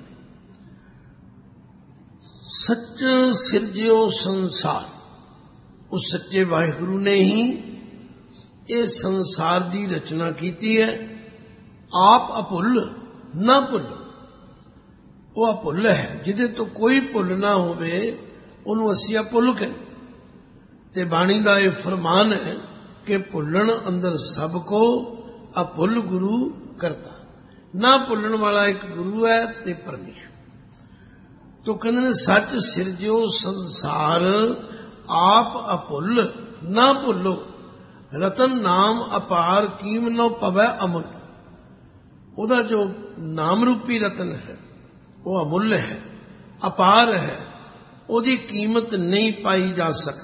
सच सिरजियो संसार, उस सच्चे वाहिगुरु ने ही ये संसार की रचना की है। आप अभुल ना भुलो, वो अभुल है, जिदे तो कोई भुल ना होवे उन्होंने असीं अभुल कहते। ते बाणी का यह फरमान है कि भुलन अंदर सबको अभुल गुरु करता। ना भुलन वाला एक गुरु है ते परमेश्वर। तो कहते सच सिरजियो संसार, आप अभुल ना भुलो, रतन नाम अपार, कीम न पवै अमुल। उदा जो नाम रूपी रतन है वो अमूल्य है, अपार है, ओदी कीमत नहीं पाई जा सकती।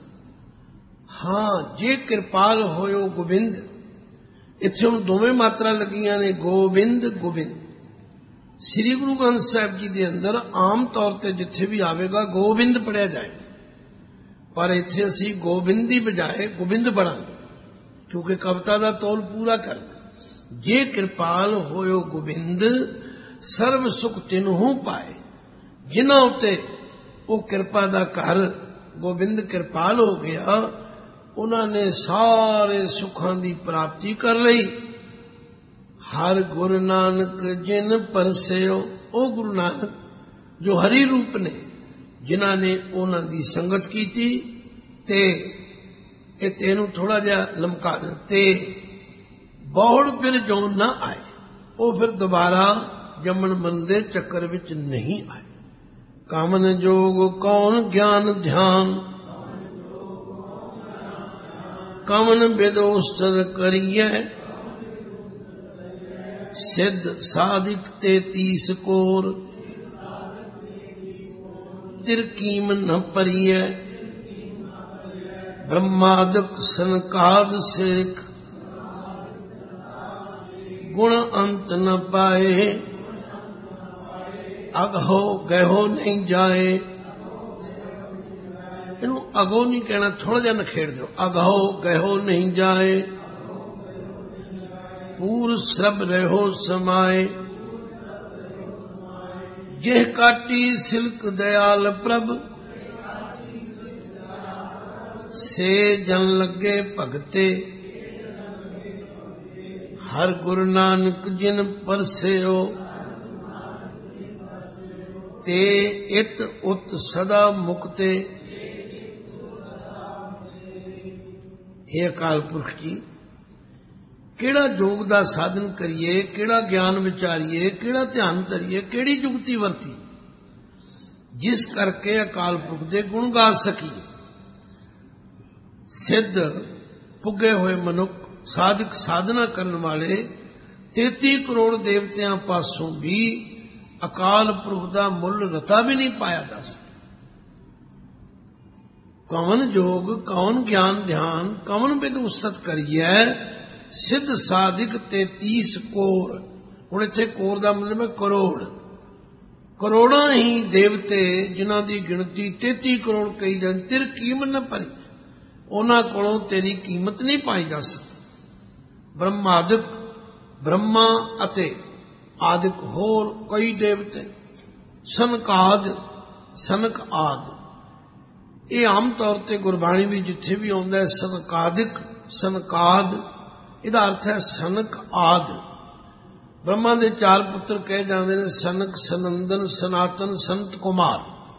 हाँ, जे कृपाल होयो गोबिंद, इत्थे हुण दोवें मात्रा लगियां ने, गोबिंद गोबिंद। ਸ੍ਰੀ ਗੁਰੂ ਗ੍ਰੰਥ ਸਾਹਿਬ ਜੀ ਦੇ ਅੰਦਰ ਆਮ ਤੌਰ ਤੇ ਜਿੱਥੇ ਵੀ ਆਵੇਗਾ ਗੋਬਿੰਦ ਪੜਿਆ ਜਾਏ, ਪਰ ਇੱਥੇ ਅਸੀਂ ਗੋਬਿੰਦ ਦੀ ਬਜਾਏ ਗੋਬਿੰਦ ਪੜਾਂਗੇ, ਕਿਉਂਕਿ ਕਵਿਤਾ ਦਾ ਤੋਲ ਪੂਰਾ ਕਰਨਾ। ਜੇ ਕਿਰਪਾਲ ਹੋਇਓ ਗੋਬਿੰਦ, ਸਰਬ ਸੁਖ ਤਿਨਹੂ ਪਾਏ। ਜਿਨ੍ਹਾਂ ਉੱਤੇ ਉਹ ਕਿਰਪਾ ਦਾ ਘਰ ਗੋਬਿੰਦ ਕਿਰਪਾਲ ਹੋ ਗਿਆ, ਉਹਨਾਂ ਨੇ ਸਾਰੇ ਸੁੱਖਾਂ ਦੀ ਪ੍ਰਾਪਤੀ ਕਰ ਲਈ। ਹਰ ਗੁਰੂ ਨਾਨਕ ਜਿਨ ਪਰਸਿਓ, ਉਹ ਗੁਰੂ ਨਾਨਕ ਜੋ ਹਰੀ ਰੂਪ ਨੇ, ਜਿਨ੍ਹਾਂ ਨੇ ਉਹਨਾਂ ਦੀ ਸੰਗਤ ਕੀਤੀ। ਤੇ ਇਹ ਤੈਨੂੰ ਥੋੜਾ ਜਿਹਾ ਲਮਕਾ ਦੇ, ਤੇ ਬੌੜ ਫਿਰ ਜੋ ਨਾ ਆਏ, ਉਹ ਫਿਰ ਦੁਬਾਰਾ ਜੰਮਣ ਮਰਨ ਦੇ ਚੱਕਰ ਵਿੱਚ ਨਹੀਂ ਆਏ। ਕਾਮਨ ਜੋਗ ਕੌਣ ਗਿਆਨ ਧਿਆਨ, ਕਾਮਨ ਬਿਦੋਸਤਰ ਕਰੀਐ। ਸਿੱਧ ਸਾਧਿਕ 33 ਕੋਰ, ਤਿਰਕੀਮ ਨ ਪਰੀਐ। ਬ੍ਰਹਮਾਦਿਕ ਸਨਕਾਦ ਸੇਖ, ਗੁਣ ਅੰਤ ਨ ਪਾਏ। ਅਗਹੋ ਗਹਿਓ ਨਹੀਂ ਜਾਏ। ਇਹਨੂੰ ਅਗੋ ਨਹੀਂ ਕਹਿਣਾ, ਥੋੜਾ ਜਿਹਾ ਨਖੇੜ ਦਿਓ। ਅਗਹੋ ਗਹਿਓ ਨਹੀਂ ਜਾਏ, ਪੂਰ ਸਰਬ ਰਹੋ ਸਮਾਏ। ਜਿਹ ਕਾਟੀ ਸਿਲਕ ਦਇਆਲ ਪ੍ਰਭ, ਸੇ ਜਨ ਲੱਗੇ ਭਗਤੇ। ਹਰ ਗੁਰੂ ਨਾਨਕ ਜਿਨ ਪਰਸਿਓ, ਤੇ ਇਤ ਉਤ ਸਦਾ ਮੁਕਤੇ। ਇਹ ਅਕਾਲ ਪੁਰਖ ਜੀ, ਕਿਹੜਾ ਯੋਗ ਦਾ ਸਾਧਨ ਕਰੀਏ, ਕਿਹੜਾ ਗਿਆਨ ਵਿਚਾਰੀਏ, ਕਿਹੜਾ ਧਿਆਨ ਧਰੀਏ, ਕਿਹੜੀ ਜੁਗਤੀ ਵਰਤੀ, ਜਿਸ ਕਰਕੇ ਅਕਾਲ ਪੁਰਖ ਦੇ ਗੁਣ ਗਾ ਸਕੀਏ। ਸਿੱਧ ਪੁੱਗੇ ਹੋਏ ਮਨੁੱਖ, ਸਾਧਕ ਸਾਧਨਾ ਕਰਨ ਵਾਲੇ 33 ਕਰੋੜ ਦੇਵਤਿਆਂ ਪਾਸੋਂ ਵੀ ਅਕਾਲ ਪੁਰਖ ਦਾ ਮੁੱਲ ਰਤਾ ਵੀ ਨਹੀਂ ਪਾਇਆ ਜਾ ਸਕਦਾ। ਕਵਨ ਜੋਗ ਕੌਣ ਗਿਆਨ ਧਿਆਨ, ਕਵਨ ਬਿਦ ਉਸਤਤ ਕਰੀਐ। ਸਿੱਧ ਸਾਧਿਕ 33 ਕੋਰ। ਹੁਣ ਇੱਥੇ ਕੋਰ ਦਾ ਮਤਲਬ ਹੈ ਕਰੋੜ। ਕਰੋੜਾਂ ਹੀ ਦੇਵਤੇ, ਜਿਨ੍ਹਾਂ ਦੀ ਗਿਣਤੀ 33 ਕਰੋੜ ਕਹੀ ਜਾਂਦੀ। ਤੇਰੀ ਕੀਮਤ ਨਾ ਭਰੀ, ਉਹਨਾਂ ਕੋਲੋਂ ਤੇਰੀ ਕੀਮਤ ਨਹੀਂ ਪਾਈ ਜਾ ਸਕਦੀ। ਬ੍ਰਹਮਾਦਿਕ, ਬ੍ਰਹਮਾ ਅਤੇ ਆਦਿਕ ਹੋਰ ਕਈ ਦੇਵਤੇ। ਸਨਕਾਦ, ਸਨਕ ਆਦ। ਇਹ ਆਮ ਤੌਰ ਤੇ ਗੁਰਬਾਣੀ ਵੀ ਜਿੱਥੇ ਵੀ ਆਉਂਦਾ ਹੈ ਸਨਕਾਦਿਕ, ਸਨਕਾਦ, ਇਹਦਾ ਅਰਥ ਹੈ ਸਨਕ ਆਦ। ਬ੍ਰਹਮਾ ਦੇ 4 ਪੁੱਤਰ ਕਹੇ ਜਾਂਦੇ ਨੇ, ਸਨਕ, ਸਨੰਦਨ, ਸਨਾਤਨ, ਸੰਤ ਕੁਮਾਰ।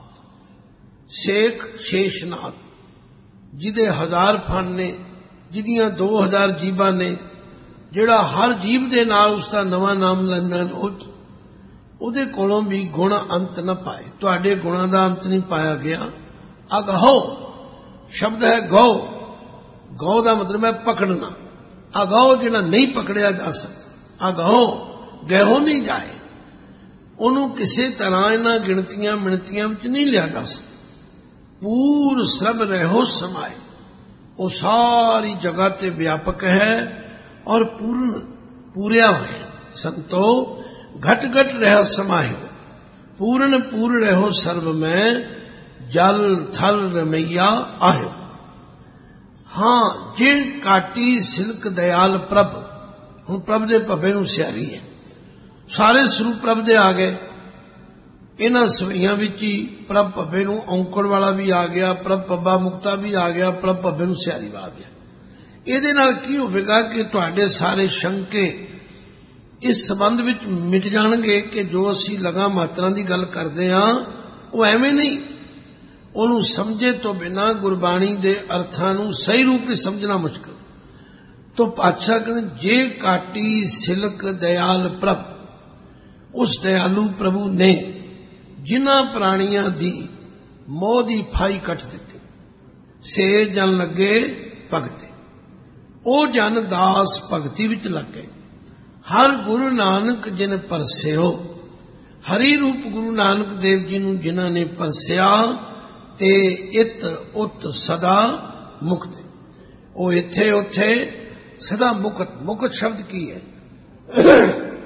ਸ਼ੇਖ ਸ਼ੇਸ਼ਨਾਥ, ਜਿਹਦੇ 1000 ਫਣ ਨੇ, ਜਿਹਦੀਆਂ 2000 ਜੀਬਾਂ ਨੇ, ਜਿਹੜਾ ਹਰ ਜੀਬ ਦੇ ਨਾਲ ਉਸਦਾ ਨਵਾਂ ਨਾਮ ਲੈਂਦਾ ਰੋਜ਼, ਉਹਦੇ ਕੋਲੋਂ ਵੀ ਗੁਣ ਅੰਤ ਨਾ ਪਾਏ। ਤੁਹਾਡੇ ਗੁਣਾਂ ਦਾ ਅੰਤ ਨਹੀਂ ਪਾਇਆ ਗਿਆ। ਅਗਹੋ ਸ਼ਬਦ ਹੈ ਗਉ। ਗਉ ਦਾ ਮਤਲਬ ਹੈ ਪਕੜਨਾ। ਅਗਾਓ ਜਿਹੜਾ ਨਹੀਂ ਪਕੜਿਆ ਜਾ ਸਕਦਾ। ਅਗਾਓ ਗਹਿਓ ਨਹੀਂ ਜਾਏ, ਉਹਨੂੰ ਕਿਸੇ ਤਰ੍ਹਾਂ ਇਹਨਾਂ ਗਿਣਤੀਆਂ ਮਿਣਤੀਆਂ ਵਿੱਚ ਨਹੀਂ ਲਿਆ ਜਾ ਸਕਦਾ। ਪੂਰ ਸਰਬ ਰਹੋ ਸਮਾਏ, ਉਹ ਸਾਰੀ ਜਗ੍ਹਾ ਤੇ ਵਿਆਪਕ ਹੈ ਔਰ ਪੂਰਨ ਪੂਰਿਆ ਹੋਇਆ। ਸੰਤੋ ਘਟ ਘਟ ਰਹਿ ਸਮਾਏ, ਪੂਰਨ ਪੂਰ ਰਹੋ ਸਰਬ ਮੈਂ, ਜਲ ਥਲ ਰਮਈਆ ਆਇਓ। ਹਾਂ, ਜੇ ਕਾਟੀ ਸਿਲਕ ਦਇਆਲ ਪ੍ਰਭ। ਹੁਣ ਪ੍ਰਭ ਦੇ ਭੱਬੇ ਨੂੰ ਸਿਆਰੀ ਹੈ, ਸਾਰੇ ਸਰੂਪ ਪ੍ਰਭ ਦੇ ਆ ਗਏ। ਇਹਨਾਂ ਸਵਈਆਂ ਵਿੱਚ ਹੀ ਪ੍ਰਭ ਭੱਬੇ ਨੂੰ ਔਂਕੜ ਵਾਲਾ ਵੀ ਆ ਗਿਆ, ਪ੍ਰਭ ਪੱਬਾ ਮੁਕਤਾ ਵੀ ਆ ਗਿਆ, ਪ੍ਰਭ ਭੱਬੇ ਨੂੰ ਸਿਆਰੀ ਵੀ ਆ ਗਿਆ। ਇਹਦੇ ਨਾਲ ਕੀ ਹੋਵੇਗਾ ਕਿ ਤੁਹਾਡੇ ਸਾਰੇ ਸ਼ੰਕੇ ਇਸ ਸੰਬੰਧ ਵਿੱਚ ਮਿਟ ਜਾਣਗੇ ਕਿ ਜੋ ਅਸੀਂ ਲਗਾ ਮਾਤਰਾ ਦੀ ਗੱਲ ਕਰਦੇ ਹਾਂ ਉਹ ਐਵੇਂ ਨਹੀਂ। ਉਹਨੂੰ ਸਮਝੇ ਤੋਂ ਬਿਨਾਂ ਗੁਰਬਾਣੀ ਦੇ ਅਰਥਾਂ ਨੂੰ ਸਹੀ ਰੂਪ ਵਿੱਚ ਸਮਝਣਾ ਮੁਸ਼ਕਲ। ਤੋ ਪਾਤਸ਼ਾਹ ਕਹਿੰਦੇ, ਜੇ ਕਾਟੀ ਸਿਲਕ ਦਇਆਲ ਪ੍ਰਭ, ਉਸ ਦਇਆਲੂ ਪ੍ਰਭੂ ਨੇ ਜਿਨ੍ਹਾਂ ਪ੍ਰਾਣੀਆਂ ਦੀ ਮੋਹ ਦੀ ਫਾਈ ਕੱਟ ਦਿੱਤੀ। ਸੇ ਜਨ ਲੱਗੇ ਭਗਤੇ, ਉਹ ਜਨ ਦਾਸ ਭਗਤੀ ਵਿੱਚ ਲੱਗ ਗਏ। ਹਰ ਗੁਰੂ ਨਾਨਕ ਜਿਨ ਪਰਸਿਓ, ਹਰੀ ਰੂਪ ਗੁਰੂ ਨਾਨਕ ਦੇਵ ਜੀ ਨੂੰ ਜਿਨ੍ਹਾਂ ਨੇ ਪਰਸਿਆ, ਤੇ ਇਤ ਉਤ ਸਦਾ ਮੁਕਤ, ਉਹ ਇੱਥੇ ਉੱਥੇ ਸਦਾ ਮੁਕਤ। ਮੁਕਤ ਸ਼ਬਦ ਕੀ ਹੈ?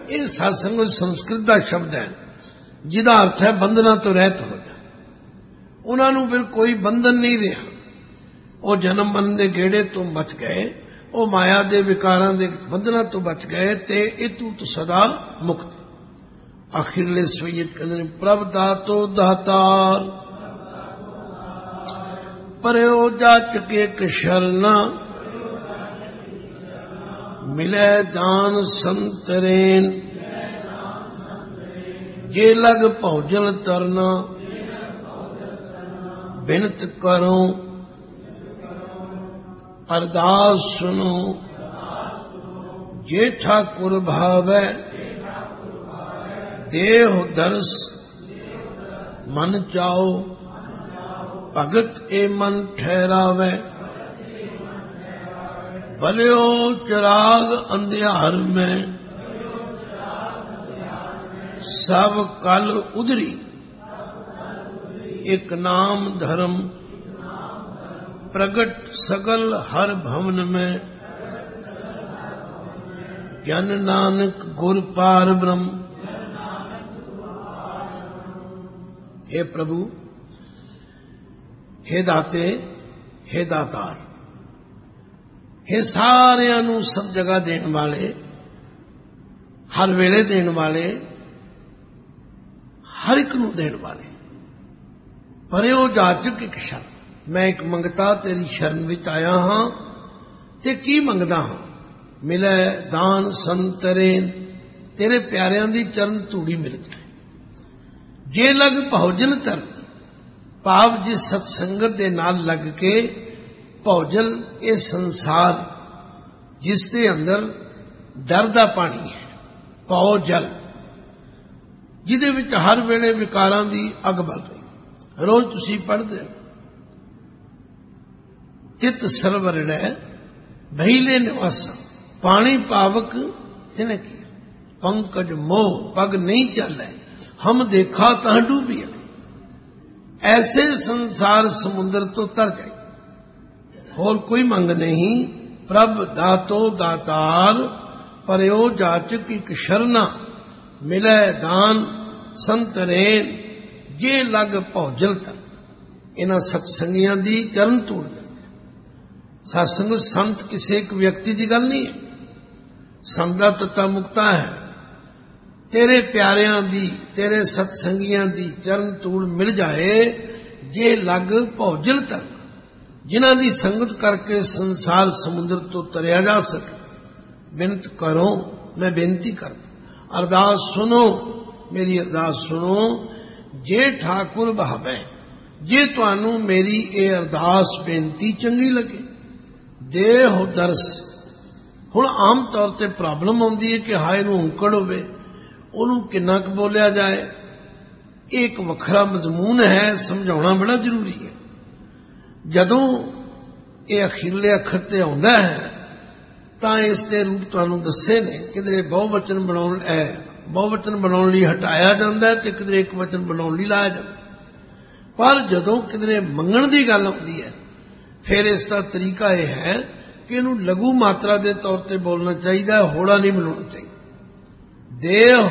ਇਹ ਸਤਸੰਗ ਸੰਸਕ੍ਰਿਤ ਦਾ ਸ਼ਬਦ ਹੈ ਜਿਹਦਾ ਅਰਥ ਹੈ ਬੰਧਨਾਂ ਤੋਂ ਰਹਿਤ ਹੋ ਜਾ। ਉਹਨਾਂ ਨੂੰ ਫਿਰ ਕੋਈ ਬੰਧਨ ਨਹੀਂ ਰਿਹਾ। ਉਹ ਜਨਮ ਮਰਨ ਦੇ ਗੇੜੇ ਤੋਂ ਬਚ ਗਏ, ਉਹ ਮਾਇਆ ਦੇ ਵਿਕਾਰਾਂ ਦੇ ਬੰਧਨਾਂ ਤੋਂ ਬਚ ਗਏ ਤੇ ਇਤੂ ਤੋਂ ਸਦਾ ਮੁਕਤ। ਆਖਿਰਲੇ ਸਵਈਤ ਕਹਿੰਦੇ ਨੇ ਪ੍ਰਭ ਦਾਤੋ ਦਾਤਾਰ ਪਰਿਓ ਜਾਚਕ ਇਕ ਸ਼ਰਨਾ ਮਿਲੇ ਦਾਨ ਸੰਤਰੇਨ ਜੇ ਲਗ ਭੌਜਲ ਤਰਨਾ ਬਿਨਤ ਕਰੋ ਅਰਦਾਸ ਸੁਨੋ ਜੇ ਠਾਕੁਰ ਭਾਵੈ ਦੇਹ ਦਰਸ ਮਨ ਚਾਓ ਭਗਤ ਏ ਮਨ ਠਹਿਰਾਵੇ ਭਲਿਓ ਚਿਰਾਗ ਅੰਧਿਆਰ ਮੈਂ ਸਭ ਕਲ ਉਧਰੀ ਇੱਕ ਨਾਮ ਧਰਮ प्रगट सगल हर भवन में ज्ञान नानक गुर पार ब्रह्म। हे प्रभु, हे दाते, हे दातार, हे सारिਆਂ ਨੂੰ सब जगह देण वाले, हर वेले देण वाले, हर एक ਨੂੰ देण वाले। ਪਰਿਓ ਜਾਚਕ ਇੱਕ ਸ਼ਰਨ, मैं एक मंगता तेरी शरण विच आया हाँ ते की मंगदा हाँ मिले दान संतरेन तेरे प्यारियां दी चरण धूड़ी मिल जाए। जे लग भौजन तर भाव जिस सत्संगत दे नाल लग के भौजल ये संसार जिस दे अंदर डर दा पानी है भौजल जिहदे विच हर वेले विकारां दी अग बल रही। रोज तुसीं पढ़दे चित सरवरड़ै भईले निवासा पानी पावक तिने किया पंकज मोह पग नहीं चलै हम देखा तां डूबी। ऐसे संसार समुद्र तो तर जाए और कोई मंग नहीं। प्रभ दातो दातार पਰਿਓ जाचक एक शरणा मिले दान संतरेन जे लग भौजल तर। इन्हां सत्संगियां दी चरण धूड़ सत्संग संत किसी एक व्यक्ति की गल नहीं है। संत दा तत्ता मुक्ता है। तेरे प्यारियां दी तेरे सत्संगियां दी चरण धूड़ मिल जाए जे लग भौजल तक जिन्हां दी संगत करके संसार समुद्र तो तरिया जा सके। बिनत करो मैं बेनती कर अरदास सुनो मेरी अरदास सुनो जे ठाकुर भावे जे तुहानू मेरी ये अरदास बेनती चंगी लगे। देह दरस हुण आम तौर पर प्रॉब्लम आउंदी है कि हाय नूं औंकड़ होवे उहनूं किन्ना क बोलिया जाए। एक वखरा मजमून है, समझाउणा बड़ा जरूरी है। जदों ये अखीरले अखर ते आउंदा है तां इस दे रूप तुहानूं दस्से ने। किधरे बहुवचन बनाउण लई हटाया जांदा है ते किधरे एक वचन बनाउण लई लाया जांदा। पर जदों किधरे मंगण दी गल आउंदी है फिर इसका तरीका यह है कि इनू लघु मात्रा के तौर पर बोलना चाहिए, होड़ा नहीं बुलाना चाहिए। देह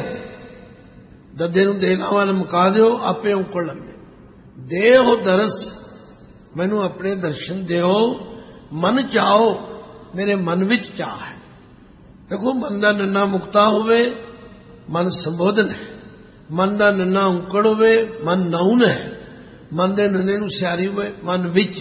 ददे नूं देना वाल मुका दिओ आपे औंकड़ लग जाए। देह दरस मैनू अपने दर्शन दिओ मन चाओ मेरे मन विच चाह है। देखो मन का नन्ना मुक्ता होवे मन संबोधन है, मन का नन्ना औंकड़ होवे मन नाउन है, मन के नन्ने नूं सियारी होवे मन विच।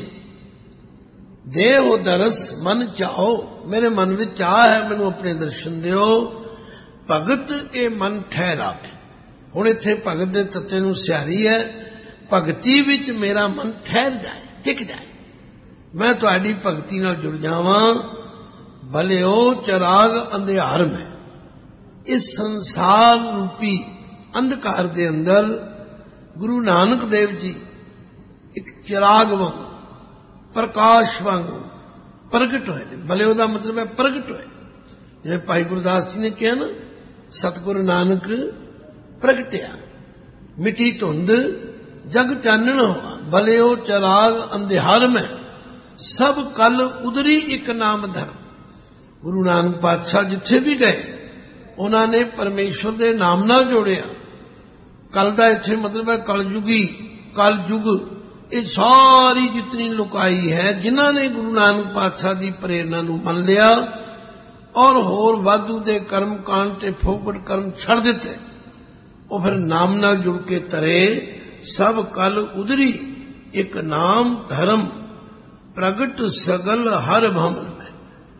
देह दरस मन चाहो मेरे मन में चाह है मैनू अपने दर्शन दिओ भगत ये मन ठहरावे। हुण इत्थे भगत दे तत्ते नूं सियारी है भगती विच मेरा मन ठहर जाए टिक जाए मैं तुहाडी भगती नाल जुड़ जावां। भलिओ चिराग अंधियार में इस संसार रूपी अंधकार दे अंदर गुरु नानक देव जी एक चिराग वांग प्रकाश वांगू प्रगट होए। भलिओ दा मतलब है प्रगट होए। जिवें भाई गुरदास जी ने कहा ना सतगुरु नानक प्रगटिया मिटी धुंध जग चानण होआ। भलिओ चिराग अंधियार में सब कल उधरी एक नाम धर्म। गुरु नानक पातशाह जिथे भी गए ਉਹਨਾਂ ਨੇ ਪਰਮੇਸ਼ਵਰ ਦੇ ਨਾਮ ਨਾਲ ਜੋੜਿਆ। ਕਲ ਦਾ ਇੱਥੇ ਮਤਲਬ ਹੈ ਕਲਯੁਗੀ, ਕਲਯੁਗ। ਇਹ ਸਾਰੀ ਜਿਤਨੀ ਲੁਕਾਈ ਹੈ, ਜਿਨ੍ਹਾਂ ਨੇ ਗੁਰੂ ਨਾਨਕ ਪਾਤਸ਼ਾਹ ਦੀ ਪ੍ਰੇਰਨਾ ਨੂੰ ਮੰਨ ਲਿਆ ਔਰ ਹੋਰ ਵਾਧੂ ਦੇ ਕਰਮ ਕਾਂਡ ਤੇ ਫੋਕਟ ਕਰਮ ਛੱਡ ਦਿੱਤੇ, ਉਹ ਫਿਰ ਨਾਮ ਨਾਲ ਜੁੜ ਕੇ ਤਰੇ। ਸਭ ਕਲ ਉਦਰੀ ਇੱਕ ਨਾਮ ਧਰਮ, ਪ੍ਰਗਟ ਸਗਲ ਹਰ ਭਮਨ में।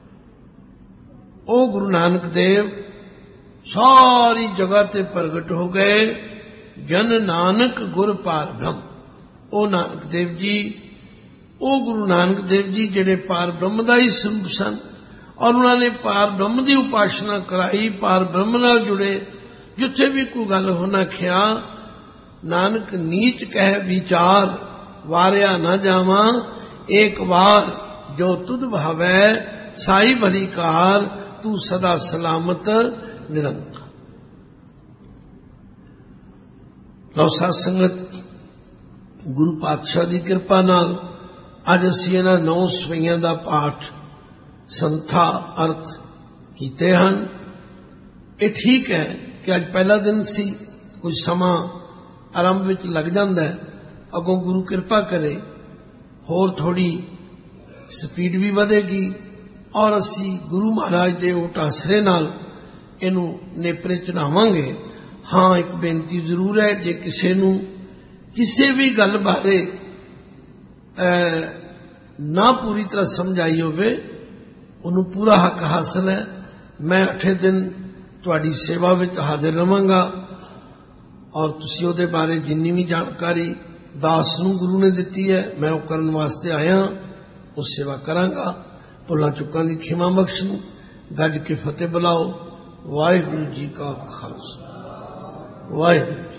ਉਹ ਗੁਰੂ ਨਾਨਕ ਦੇਵ ਸਾਰੀ ਜਗ੍ਹਾ ਤੇ ਪ੍ਰਗਟ ਹੋ ਗਏ। ਜਨ ਨਾਨਕ ਗੁਰ ਪਾਰ ਬ੍ਰਹਮ। ਉਹ ਨਾਨਕ ਦੇਵ ਜੀ, ਉਹ ਗੁਰੂ ਨਾਨਕ ਦੇਵ ਜੀ ਜਿਹੜੇ ਪਾਰ ਬ੍ਰਹਮ ਦਾ ਹੀ ਸਰੂਪ ਸਨ ਔਰ ਉਹਨਾਂ ਨੇ ਪਾਰ ਬ੍ਰਹਮ ਦੀ ਉਪਾਸਨਾ ਕਰਾਈ, ਪਾਰ ਬ੍ਰਹਮ ਨਾਲ ਜੁੜੇ। ਜਿੱਥੇ ਵੀ ਕੋਈ ਗੱਲ ਹੋਣਾ ਖਿਆ, ਨਾਨਕ ਨੀਚ ਕਹਿ ਵਿਚਾਰ, ਵਾਰਿਆ ਨਾ ਜਾਵਾਂ ਏਕ ਵਾਰ। ਜੋ ਤੁਧ ਭਾਵੈ ਸਾਈ ਭਲੀ ਕਾਰ, ਤੂੰ ਸਦਾ ਸਲਾਮਤ ਨਿਰੰਕਾਰ। ਲਓ ਸਾਧ ਸੰਗਤ, ਗੁਰੂ ਪਾਤਸ਼ਾਹ ਦੀ ਕਿਰਪਾ ਨਾਲ ਅੱਜ ਅਸੀਂ ਇਹਨਾਂ 9 ਸਵਈਆਂ ਦਾ ਪਾਠ ਸੰਥਾ ਅਰਥ ਕੀਤੇ ਹਨ। ਇਹ ਠੀਕ ਹੈ ਕਿ ਅੱਜ ਪਹਿਲਾ ਦਿਨ ਸੀ, ਕੁਝ ਸਮਾਂ ਆਰੰਭ ਵਿੱਚ ਲੱਗ ਜਾਂਦਾ ਹੈ। ਅੱਗੋਂ ਗੁਰੂ ਕਿਰਪਾ ਕਰੇ ਹੋਰ ਥੋੜੀ ਸਪੀਡ ਵੀ ਵਧੇਗੀ ਔਰ ਅਸੀਂ ਗੁਰੂ ਮਹਾਰਾਜ ਦੇ ਓਟ ਆਸਰੇ ਨਾਲ ਇਹਨੂੰ ਨੇਪਰੇ ਚੜਾਵਾਂਗੇ। ਹਾਂ, ਇੱਕ ਬੇਨਤੀ ਜ਼ਰੂਰ ਹੈ, ਜੇ ਕਿਸੇ ਨੂੰ ਕਿਸੇ ਵੀ ਗੱਲ ਬਾਰੇ ਨਾ ਪੂਰੀ ਤਰ੍ਹਾਂ ਸਮਝ ਆਈ ਹੋਵੇ, ਉਹਨੂੰ ਪੂਰਾ ਹੱਕ ਹਾਸਲ ਹੈ। ਮੈਂ 8 ਦਿਨ ਤੁਹਾਡੀ ਸੇਵਾ ਵਿੱਚ ਹਾਜ਼ਰ ਰਹਾਂਗਾ ਔਰ ਤੁਸੀਂ ਉਹਦੇ ਬਾਰੇ ਜਿੰਨੀ ਵੀ ਜਾਣਕਾਰੀ ਦਾਸ ਨੂੰ ਗੁਰੂ ਨੇ ਦਿੱਤੀ ਹੈ, ਮੈਂ ਉਹ ਕਰਨ ਵਾਸਤੇ ਆਇਆ। ਉਹ ਸੇਵਾ ਕਰਾਂਗਾ। ਭੁੱਲਾਂ ਚੁੱਕਾਂ ਦੀ ਖਿਮਾ ਬਖਸ਼ਣ। ਗੱਜ ਕੇ ਫਤਿਹ ਬੁਲਾਓ। ਵਾਹਿਗੁਰੂ ਜੀ ਕਾ ਖਾਲਸਾ, ਵਾਹਿਗੁਰੂ।